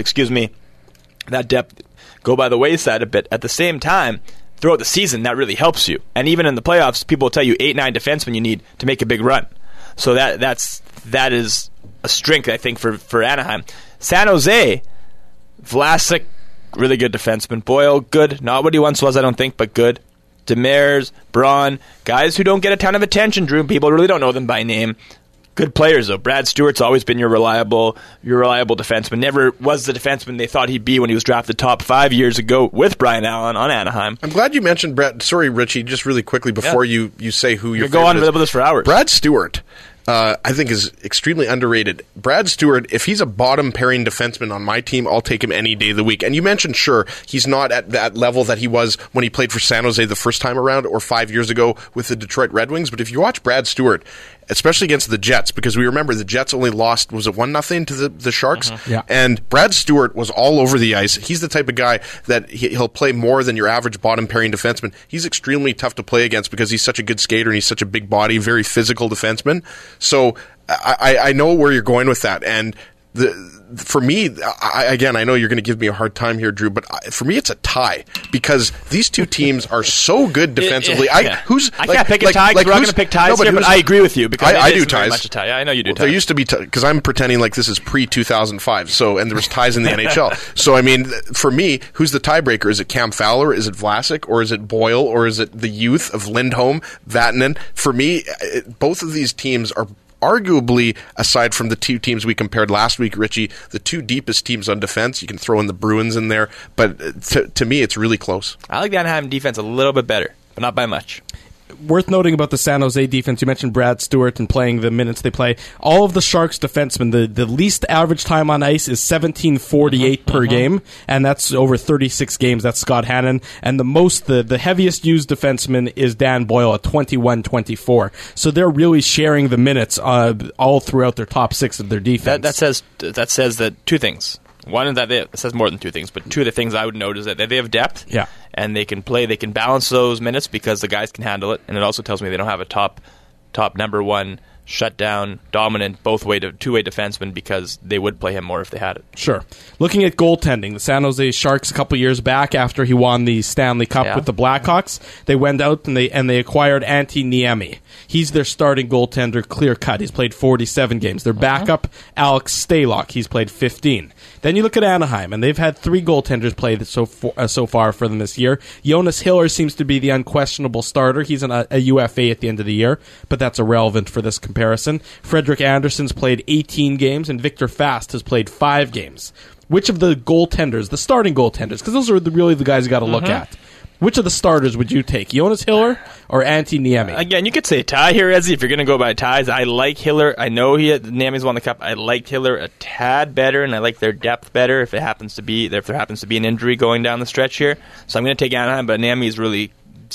that depth go by the wayside a bit. At the same time, throughout the season, that really helps you. And even in the playoffs, people will tell you 8-9 defensemen you need to make a big run. So that is a strength, I think, for Anaheim. San Jose, Vlasic, really good defenseman. Boyle, good. Not what he once was, I don't think, but good. Demers, Braun, guys who don't get a ton of attention, Drew. People really don't know them by name. Good players, though. Brad Stewart's always been your reliable defenseman. Never was the defenseman they thought he'd be when he was drafted top 5 years ago with Brian Allen on Anaheim.
I'm glad you mentioned Brad. Sorry, Richie, just really quickly before you say who your favorite is.
Go on with this for hours.
Brad Stewart, I think, is extremely underrated. Brad Stewart, if he's a bottom pairing defenseman on my team, I'll take him any day of the week. And you mentioned, sure, he's not at that level that he was when he played for San Jose the first time around or 5 years ago with the Detroit Red Wings. But if you watch Brad Stewart, especially against the Jets, because we remember the Jets only lost, was it 1-0 to the Sharks?
Mm-hmm. Yeah.
And Brad Stewart was all over the ice. He's the type of guy that he'll play more than your average bottom pairing defenseman. He's extremely tough to play against because he's such a good skater and he's such a big body, very physical defenseman. So I know where you're going with that. And for me, I know you're going to give me a hard time here, Drew, but for me, it's a tie because these two teams are so good defensively.
I can't pick a tie because we're not going to pick ties here, but I agree with you because
I do ties.
Much a tie. I know you do ties.
There used to be because I'm pretending like this is pre-2005, and there was ties in the NHL. So I mean, for me, who's the tiebreaker? Is it Cam Fowler? Is it Vlasic? Or is it Boyle? Or is it the youth of Lindholm, Vatanen? For me, both of these teams are arguably, aside from the two teams we compared last week, Richie, the two deepest teams on defense. You can throw in the Bruins in there, but to me, it's really close.
I like the Anaheim defense a little bit better, but not by much.
Worth noting about the San Jose defense, you mentioned Brad Stewart and playing the minutes they play. All of the Sharks defensemen, the least average time on ice is 17:48 per game, and that's over 36 games. That's Scott Hannon. And the heaviest used defenseman is Dan Boyle at 21-24. So they're really sharing the minutes all throughout their top six of their defense.
That says that two things. One, that it says more than two things, but two of the things I would note is that they have depth, and they can balance those minutes because the guys can handle it, and it also tells me they don't have a top number one shutdown, dominant, two-way defenseman because they would play him more if they had it.
Sure. Looking at goaltending, the San Jose Sharks a couple years back after he won the Stanley Cup with the Blackhawks, they went out and they acquired Antti Niemi. He's their starting goaltender, clear cut. He's played 47 games. Their backup, Alex Stalock, he's played 15. Then you look at Anaheim, and they've had three goaltenders play so far for them this year. Jonas Hiller seems to be the unquestionable starter. He's a UFA at the end of the year, but that's irrelevant for this comparison. Frederik Andersen's played 18 games, and Victor Fast has played 5 games. Which of the goaltenders, the starting goaltenders, because those are really the guys you got to look at, which of the starters would you take, Jonas Hiller or Antti Niemi?
Again, you could say tie here, Ezzy, if you're going to go by ties. I like Hiller. I know Niemi's won the Cup. I like Hiller a tad better, and I like their depth better if there happens to be an injury going down the stretch here. So I'm going to take Anaheim, but Niemi's really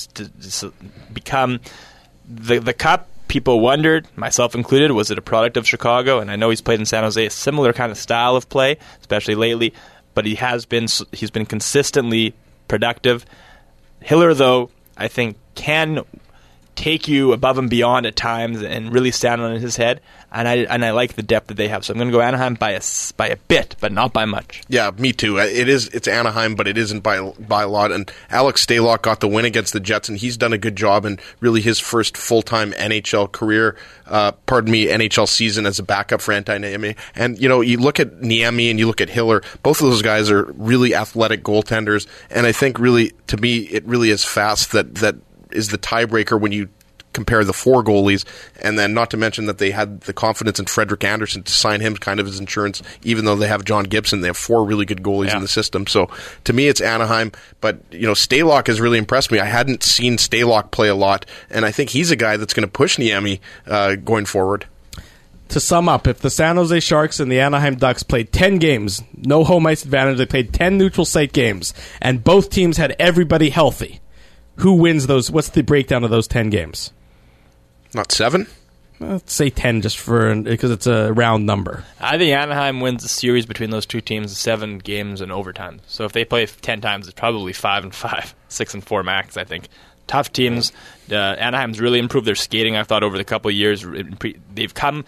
become the Cup. People wondered, myself included, was it a product of Chicago? And I know he's played in San Jose, a similar kind of style of play, especially lately. But he's been consistently productive. Hiller, though, I think can take you above and beyond at times and really stand on his head. And I like the depth that they have. So I'm going to go Anaheim by a bit, but not by much.
Yeah, me too. It's Anaheim, but it isn't by a lot. And Alex Stalock got the win against the Jets, and he's done a good job in really his first full-time NHL career, NHL season as a backup for Antti Niemi. And, you look at Niemi and you look at Hiller, both of those guys are really athletic goaltenders. And I think really, to me, it really is Fast that is the tiebreaker when you compare the 4 goalies, and then not to mention that they had the confidence in Frederik Andersen to sign him kind of as insurance, even though they have John Gibson. They have 4 really good goalies in the system. So to me, it's Anaheim. But, Stalock has really impressed me. I hadn't seen Stalock play a lot, and I think he's a guy that's going to push Niemi going forward.
To sum up, if the San Jose Sharks and the Anaheim Ducks played 10 games, no home ice advantage, they played 10 neutral site games, and both teams had everybody healthy, who wins those? What's the breakdown of those 10 games?
Not 7?
Let's say 10 just because it's a round number.
I think Anaheim wins the series between those two teams 7 games in overtime. So if they play 10 times, it's probably 5-5, 6-4 max, I think. Tough teams. Anaheim's really improved their skating, I thought, over the couple of years. They've come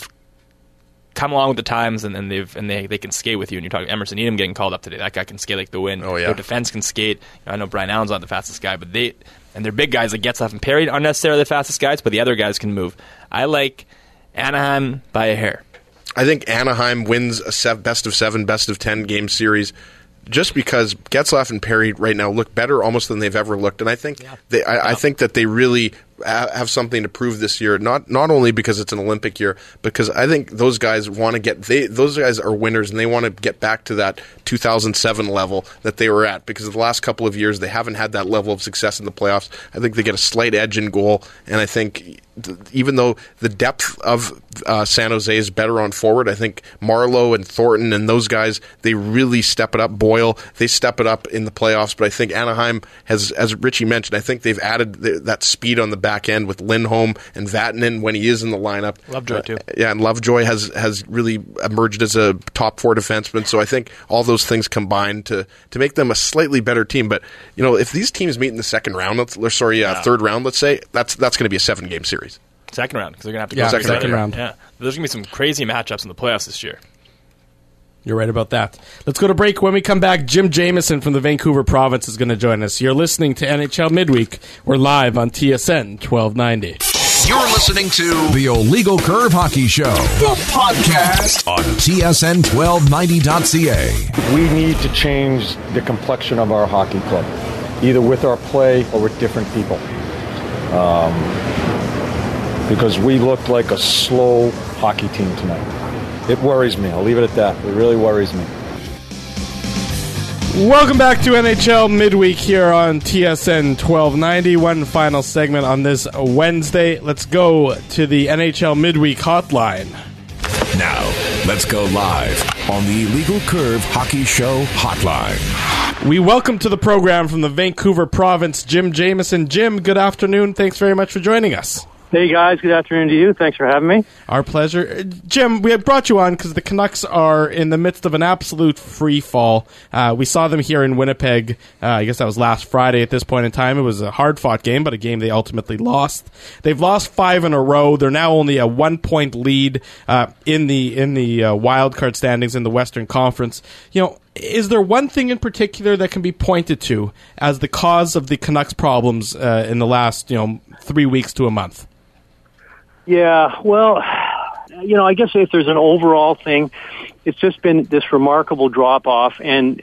along with the times, and they can skate with you. And you're talking Emerson Edom getting called up today. That guy can skate like the wind.
Oh, yeah.
Their defense can skate. I know Brian Allen's not the fastest guy, but they're big guys like Getzlaf and Perry aren't necessarily the fastest guys, but the other guys can move. I like Anaheim by a hair. I
think Anaheim wins a best of 7, best of 10 game series, just because Getzlaf and Perry right now look better almost than they've ever looked, and I think I think that they really have something to prove this year. Not only because it's an Olympic year, because I think those guys want to those guys are winners, and they want to get back to that 2007 level that they were at. Because the last couple of years they haven't had that level of success in the playoffs. I think they get a slight edge in goal, and I think even though the depth of San Jose is better on forward, I think Marleau and Thornton and those guys, they really step it up. Boyle, they step it up in the playoffs. But I think Anaheim has, as Richie mentioned, I think they've added that speed on the back end with Lindholm and Vatanen when he is in the lineup.
Lovejoy too.
And Lovejoy has really emerged as a top 4 defenseman. So I think all those things combined to make them a slightly better team. But if these teams meet in the third round, let's say, that's going to be a 7-game series.
Second round, because they're going to have to go
second round.
Yeah, there's going to be some crazy matchups in the playoffs this year.
You're right about that. Let's go to break. When we come back, Jim Jameson from the Vancouver Province is going to join us. You're listening to NHL Midweek. We're live on TSN 1290.
You're listening to the Illegal Curve Hockey Show, the podcast on TSN 1290.ca.
We need to change the complexion of our hockey club, either with our play or with different people. Because we looked like a slow hockey team tonight. It worries me. I'll leave it at that. It really worries me.
Welcome back to NHL Midweek here on TSN 1290. One final segment on this Wednesday. Let's go to the NHL Midweek hotline.
Now, let's go live on the Illegal Curve Hockey Show hotline.
We welcome to the program from the Vancouver Province, Jim Jameson. Jim, good afternoon. Thanks very much for joining us.
Hey, guys. Good afternoon to you. Thanks for having me.
Our pleasure. Jim, we had brought you on because the Canucks are in the midst of an absolute free fall. We saw them here in Winnipeg. I guess that was last Friday at this point in time. It was a hard-fought game, but a game they ultimately lost. They've lost 5 in a row. They're now only a 1-point lead in the wild card standings in the Western Conference. Is there one thing in particular that can be pointed to as the cause of the Canucks' problems in the last 3 weeks to a month?
Yeah, well, I guess if there's an overall thing, it's just been this remarkable drop-off. And,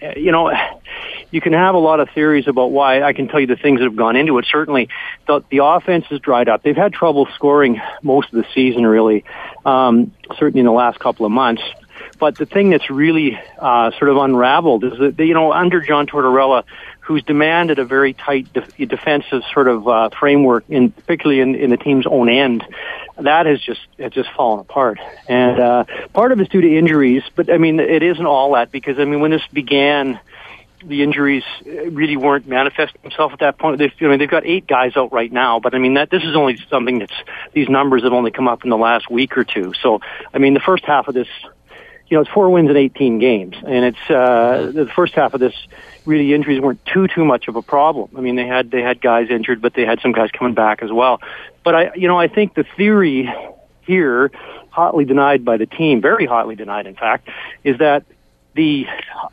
you can have a lot of theories about why. I can tell you the things that have gone into it. Certainly, the offense has dried up. They've had trouble scoring most of the season, really, certainly in the last couple of months. But the thing that's really sort of unraveled is that, under John Tortorella, who's demanded a very tight defensive sort of framework, particularly in the team's own end, that has just fallen apart. And part of it's due to injuries, but it isn't all that, because when this began, the injuries really weren't manifesting themselves at that point. They've got 8 guys out right now, but this is only something these numbers have only come up in the last week or two. So the first half of this, it's 4 wins in 18 games, and it's the first half of this. Really, injuries weren't too much of a problem. They had guys injured, but they had some guys coming back as well. But I think the theory here, hotly denied by the team, very hotly denied, in fact, is that the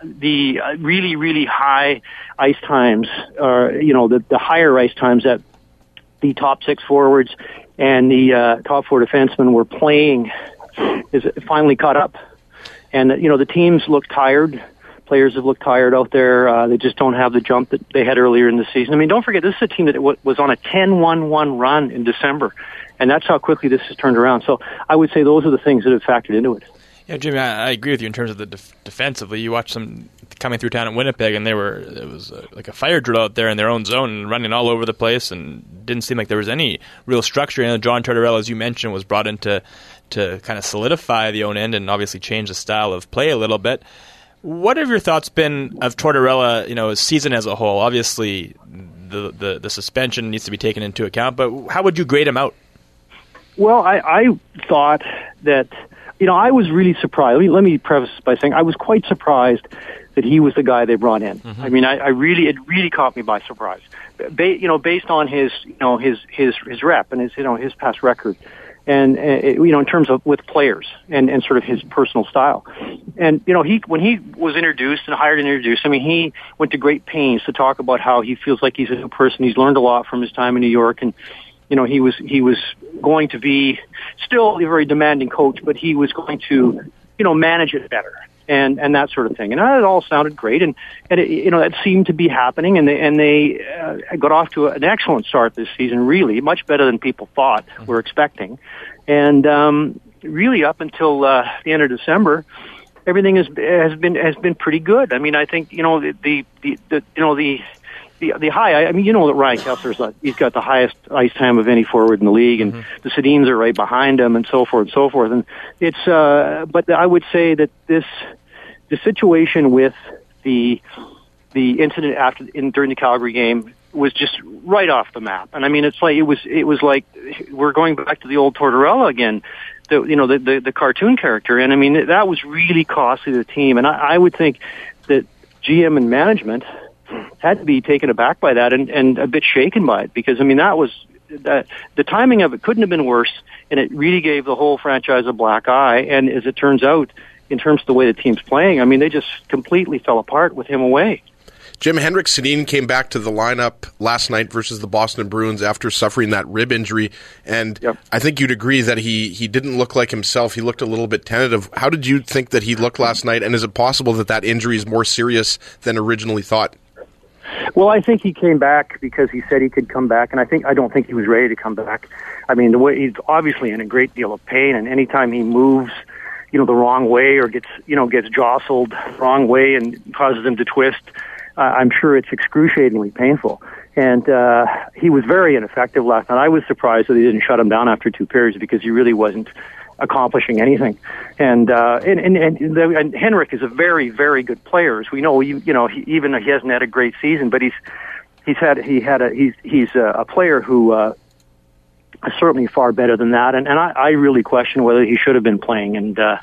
really, really high ice times, or the higher ice times that the top 6 forwards and the top 4 defensemen were playing is finally caught up. And, the teams look tired. Players have looked tired out there. They just don't have the jump that they had earlier in the season. I mean, don't forget, this is a team that was on a 10-1-1 run in December, and that's how quickly this has turned around. So I would say those are the things that have factored into it.
Yeah, Jimmy, I agree with you in terms of the defensively. You watch them coming through town at Winnipeg, and it was like a fire drill out there in their own zone and running all over the place, and didn't seem like there was any real structure. And John Tortorella, as you mentioned, was brought in to kind of solidify the own end and obviously change the style of play a little bit. What have your thoughts been of Tortorella, his season as a whole? Obviously, the suspension needs to be taken into account, but how would you grade him out?
Well, I thought that, I was really surprised. Let me preface by saying I was quite surprised that he was the guy they brought in. Mm-hmm. I mean, it really caught me by surprise. Based on his rep and his past record. And in terms of with players and sort of his personal style, and when he was introduced and hired and introduced, I mean, he went to great pains to talk about how he feels like he's a new person. He's learned a lot from his time in New York, and he was going to be still a very demanding coach, but he was going to manage it better and that sort of thing. And it all sounded great, and it seemed to be happening, and they got off to an excellent start this season, really much better than people thought were expecting. And really up until the end of December, everything has been pretty good. I mean, I think the high. I mean, that Ryan Kessler's he's got the highest ice time of any forward in the league, and the Sedins are right behind him, and so forth and so forth. And it's but I would say that the situation with the incident during the Calgary game was just right off the map. And I mean, it was like we're going back to the old Tortorella again, the cartoon character. And I mean, that was really costly to the team. And I would think that GM and management had to be taken aback by that and a bit shaken by it, because I mean, the timing of it couldn't have been worse, and it really gave the whole franchise a black eye. And as it turns out, in terms of the way the team's playing, I mean, they just completely fell apart with him away.
Jim, Henrik Sedin came back to the lineup last night versus the Boston Bruins after suffering that rib injury, and yep. I think you'd agree that he didn't look like himself. He looked a little bit tentative. How did you think that he looked last night, and is it possible that injury is more serious than originally thought?
Well, I think he came back because he said he could come back, and I don't think he was ready to come back. I mean, the way he's obviously in a great deal of pain, and anytime he moves, the wrong way or gets jostled the wrong way and causes him to twist, I'm sure it's excruciatingly painful. And he was very ineffective last night. I was surprised that he didn't shut him down after 2 periods, because he really wasn't accomplishing anything. And Henrik is a very, very good player. As we know, he hasn't had a great season, but he's a player who is certainly far better than that. And I really question whether he should have been playing. And that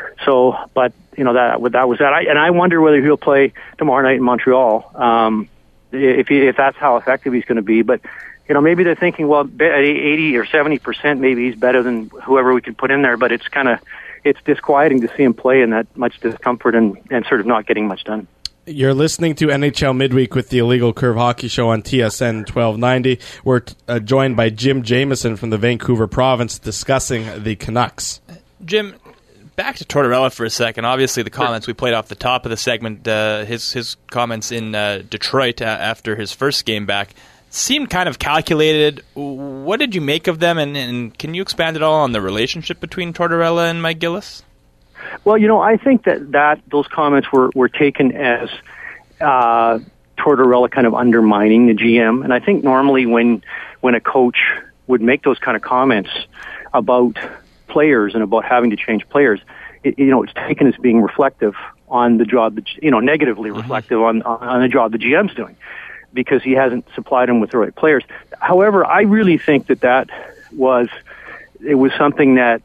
was that. And I wonder whether he'll play tomorrow night in Montreal, if that's how effective he's going to be. But maybe they're thinking, well, at 80 or 70%, maybe he's better than whoever we can put in there. But it's disquieting to see him play in that much discomfort and sort of not getting much done.
You're listening to NHL Midweek with the Illegal Curve Hockey Show on TSN 1290. We're joined by Jim Jameson from the Vancouver Province discussing the Canucks.
Jim, back to Tortorella for a second. Obviously, the comments we played off the top of the segment, his comments in Detroit after his first game back, seemed kind of calculated. What did you make of them, and can you expand at all on the relationship between Tortorella and Mike Gillis?
Well, I think that those comments were taken as Tortorella kind of undermining the GM, and I think normally when a coach would make those kind of comments about players and about having to change players, it's taken as being reflective on the job, negatively reflective on the job the GM's doing, because he hasn't supplied him with the right players. However, I really think that was something that,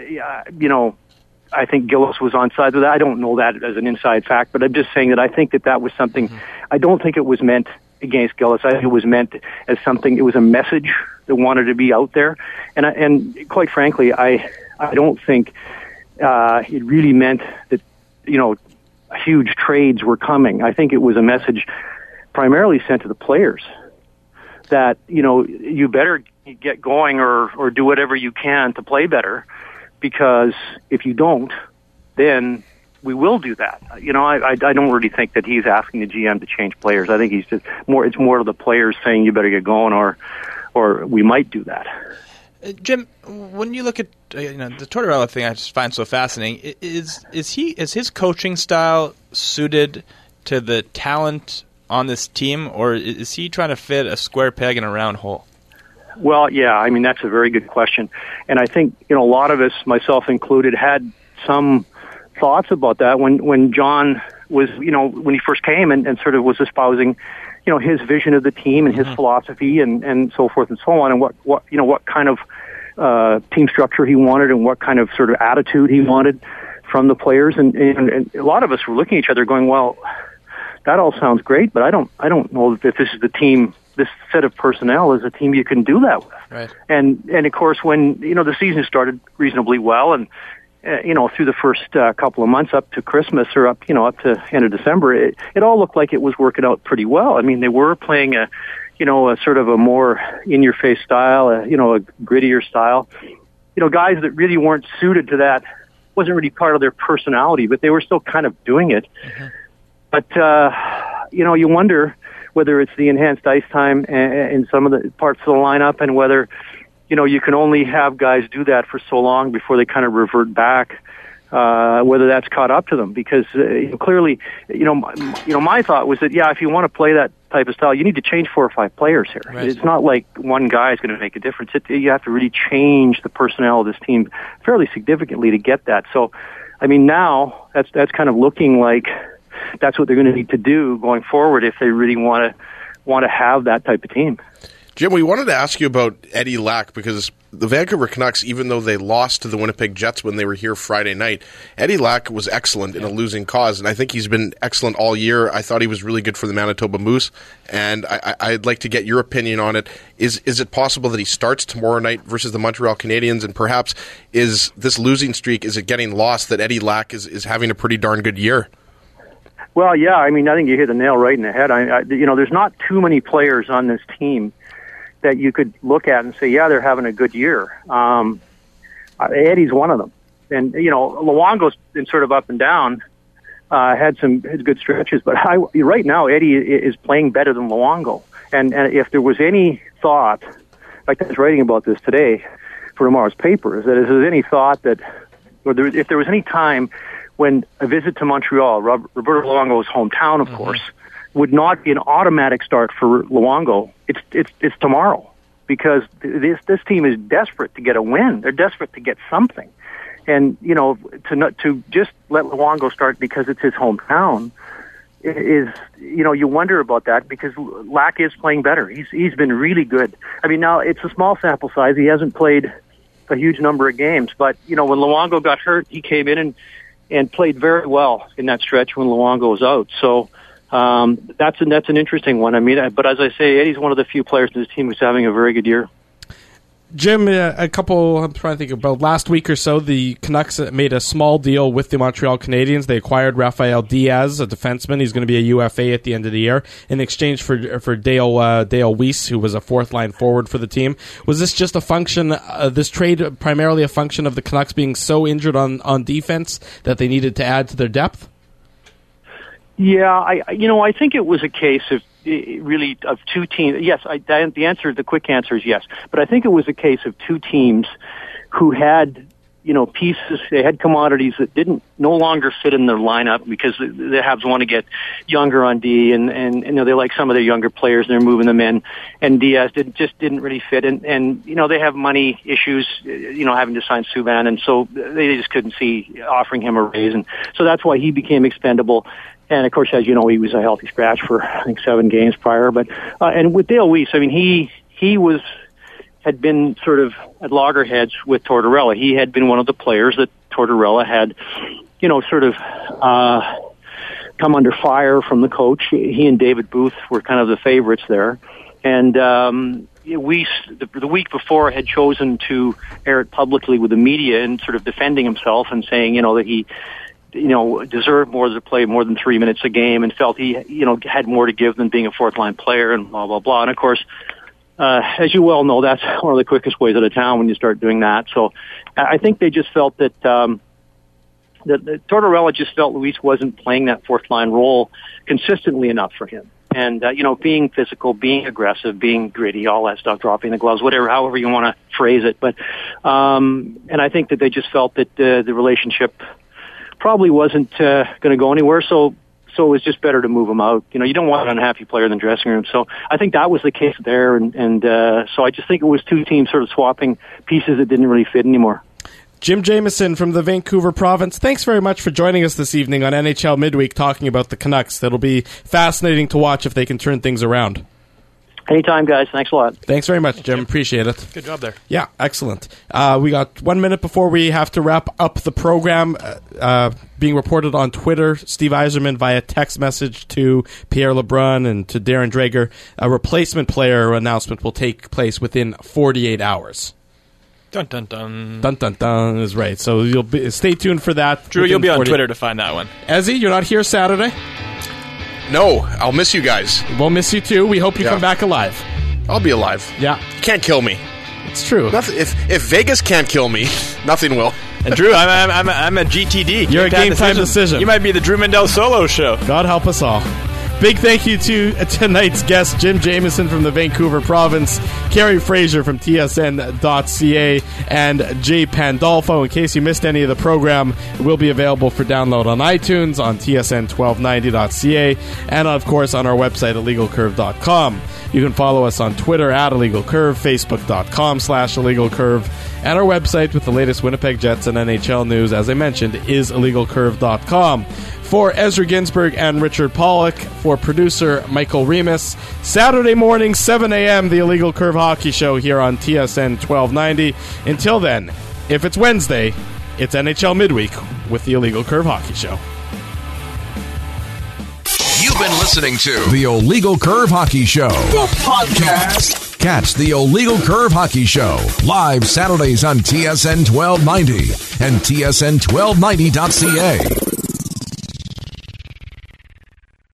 I think Gillis was on side with that. I don't know that as an inside fact, but I'm just saying that I think that was something. I don't think it was meant against Gillis. I think it was meant as something. It was a message that wanted to be out there, and quite frankly, I don't think it really meant that huge trades were coming. I think it was a message primarily sent to the players that you better get going or do whatever you can to play better. Because if you don't, then we will do that. I don't really think that he's asking the GM to change players. I think he's just it's more to the players saying you better get going, or we might do that.
Jim, when you look at the Tortorella thing, I just find so fascinating. Is his coaching style suited to the talent on this team, or is he trying to fit a square peg in a round hole?
Well, yeah, I mean, that's a very good question. And I think, a lot of us, myself included, had some thoughts about that when John was, when he first came and sort of was espousing, his vision of the team and his philosophy and so forth and so on, and what kind of team structure he wanted and what kind of sort of attitude he wanted from the players. And a lot of us were looking at each other going, well, that all sounds great, but I don't know if this is the team. This set of personnel is a team you can do that with.
Right.
And of course, when the season started reasonably well, and through the first couple of months up to Christmas or up to end of December, it all looked like it was working out pretty well. I mean, they were playing a sort of a more in-your-face style, a grittier style. Guys that really weren't suited to that, wasn't really part of their personality, but they were still kind of doing it. Mm-hmm. But you wonder whether it's the enhanced ice time in some of the parts of the lineup, and whether, you can only have guys do that for so long before they kind of revert back, whether that's caught up to them. Because clearly, my thought was that, if you want to play that type of style, you need to change 4 or 5 players here. Right. It's not like one guy is going to make a difference. You have to really change the personnel of this team fairly significantly to get that. So, I mean, now that's kind of looking like that's what they're going to need to do going forward if they really want to have that type of team.
Jim, we wanted to ask you about Eddie Lack, because the Vancouver Canucks, even though they lost to the Winnipeg Jets when they were here Friday night, Eddie Lack was excellent in a losing cause, and I think he's been excellent all year. I thought he was really good for the Manitoba Moose, and I'd like to get your opinion on it. Is it possible that he starts tomorrow night versus the Montreal Canadiens, and perhaps is this losing streak, is it getting lost that Eddie Lack is having a pretty darn good year?
Well, yeah, I mean, I think you hit the nail right in the head. There's not too many players on this team that you could look at and say, yeah, they're having a good year. Eddie's one of them. And, Luongo's been sort of up and down, had good stretches. But right now, Eddie is playing better than Luongo. And if there was any thought, in fact, I was writing about this today for tomorrow's paper, is that if there's any thought that, if there was any time when a visit to Montreal, Roberto Luongo's hometown, of course, would not be an automatic start for Luongo, it's tomorrow, because this team is desperate to get a win. They're desperate to get something, and to just let Luongo start because it's his hometown is you wonder about that, because Lack is playing better. He's been really good. I mean, now it's a small sample size. He hasn't played a huge number of games, but when Luongo got hurt, he came in and played very well in that stretch when Luongo was out. So that's an interesting one. I mean, but as I say, Eddie's one of the few players in this team who's having a very good year.
Jim, I'm trying to think about last week or so, the Canucks made a small deal with the Montreal Canadiens. They acquired Rafael Diaz, a defenseman. He's going to be a UFA at the end of the year, in exchange for Dale Weiss, who was a fourth-line forward for the team. Was this just a function, this trade primarily a function of the Canucks being so injured on defense that they needed to add to their depth?
Yeah, I think it was a case of really of two teams. Yes, the quick answer is yes. But I think it was a case of two teams who had, pieces. They had commodities that no longer fit in their lineup, because the Habs want to get younger on D, and they like some of their younger players, and they're moving them in. And Diaz didn't really fit, and they have money issues, having to sign Subban, and so they just couldn't see offering him a raise, and so that's why he became expendable. And, of course, as you know, he was a healthy scratch for, I think, 7 games prior. But and with Dale Weiss, I mean, he had been sort of at loggerheads with Tortorella. He had been one of the players that Tortorella had, sort of come under fire from the coach. He and David Booth were kind of the favorites there. And Weiss, the week before, had chosen to air it publicly with the media and sort of defending himself and saying, that he deserved more to play more than 3 minutes a game, and felt he, had more to give than being a fourth-line player, and blah, blah, blah. And, of course, as you well know, that's one of the quickest ways out of town when you start doing that. So I think they just felt that Tortorella just felt Luis wasn't playing that fourth line role consistently enough for him. And, being physical, being aggressive, being gritty, all that stuff, dropping the gloves, however you want to phrase it. But, and I think that they just felt that the relationship probably wasn't going to go anywhere. So it was just better to move him out. You don't want an unhappy player in the dressing room. So I think that was the case there. And so I just think it was two teams sort of swapping pieces that didn't really fit anymore.
Jim Jamieson from the Vancouver Province, thanks very much for joining us this evening on NHL Midweek talking about the Canucks. That'll be fascinating to watch if they can turn things around.
Anytime, guys. Thanks a lot.
Thanks very much, Jim. Appreciate it.
Good job there.
Yeah, excellent. We got 1 minute before we have to wrap up the program. Being reported on Twitter, Steve Yzerman via text message to Pierre LeBrun and to Darren Dreger, a replacement player announcement will take place within 48 hours.
Dun, dun, dun.
Dun, dun, dun is right. So stay tuned for that.
Drew, you'll be on Twitter to find that one.
Ezzy, you're not here Saturday?
No, I'll miss you guys.
We'll miss you too. We hope you come back alive.
I'll be alive.
Yeah.
You can't kill me.
It's true.
If Vegas can't kill me, nothing will.
And Drew, I'm a GTD.
You're a game time decision.
You might be the Drew Mandel solo show.
God help us all. Big thank you to tonight's guest, Jim Jamieson from the Vancouver Province, Carrie Fraser from TSN.ca, and Jay Pandolfo. In case you missed any of the program, it will be available for download on iTunes, on TSN1290.ca, and of course on our website, illegalcurve.com. You can follow us on Twitter at illegalcurve, Facebook.com/illegalcurve, and our website with the latest Winnipeg Jets and NHL news, as I mentioned, is illegalcurve.com. For Ezra Ginsburg and Richard Pollock, for producer Michael Remus, Saturday morning, 7 a.m., the Illegal Curve Hockey Show here on TSN 1290. Until then, if it's Wednesday, it's NHL Midweek with the Illegal Curve Hockey Show.
You've been listening to the Illegal Curve Hockey Show, the podcast. Catch the Illegal Curve Hockey Show live Saturdays on TSN 1290 and TSN1290.ca.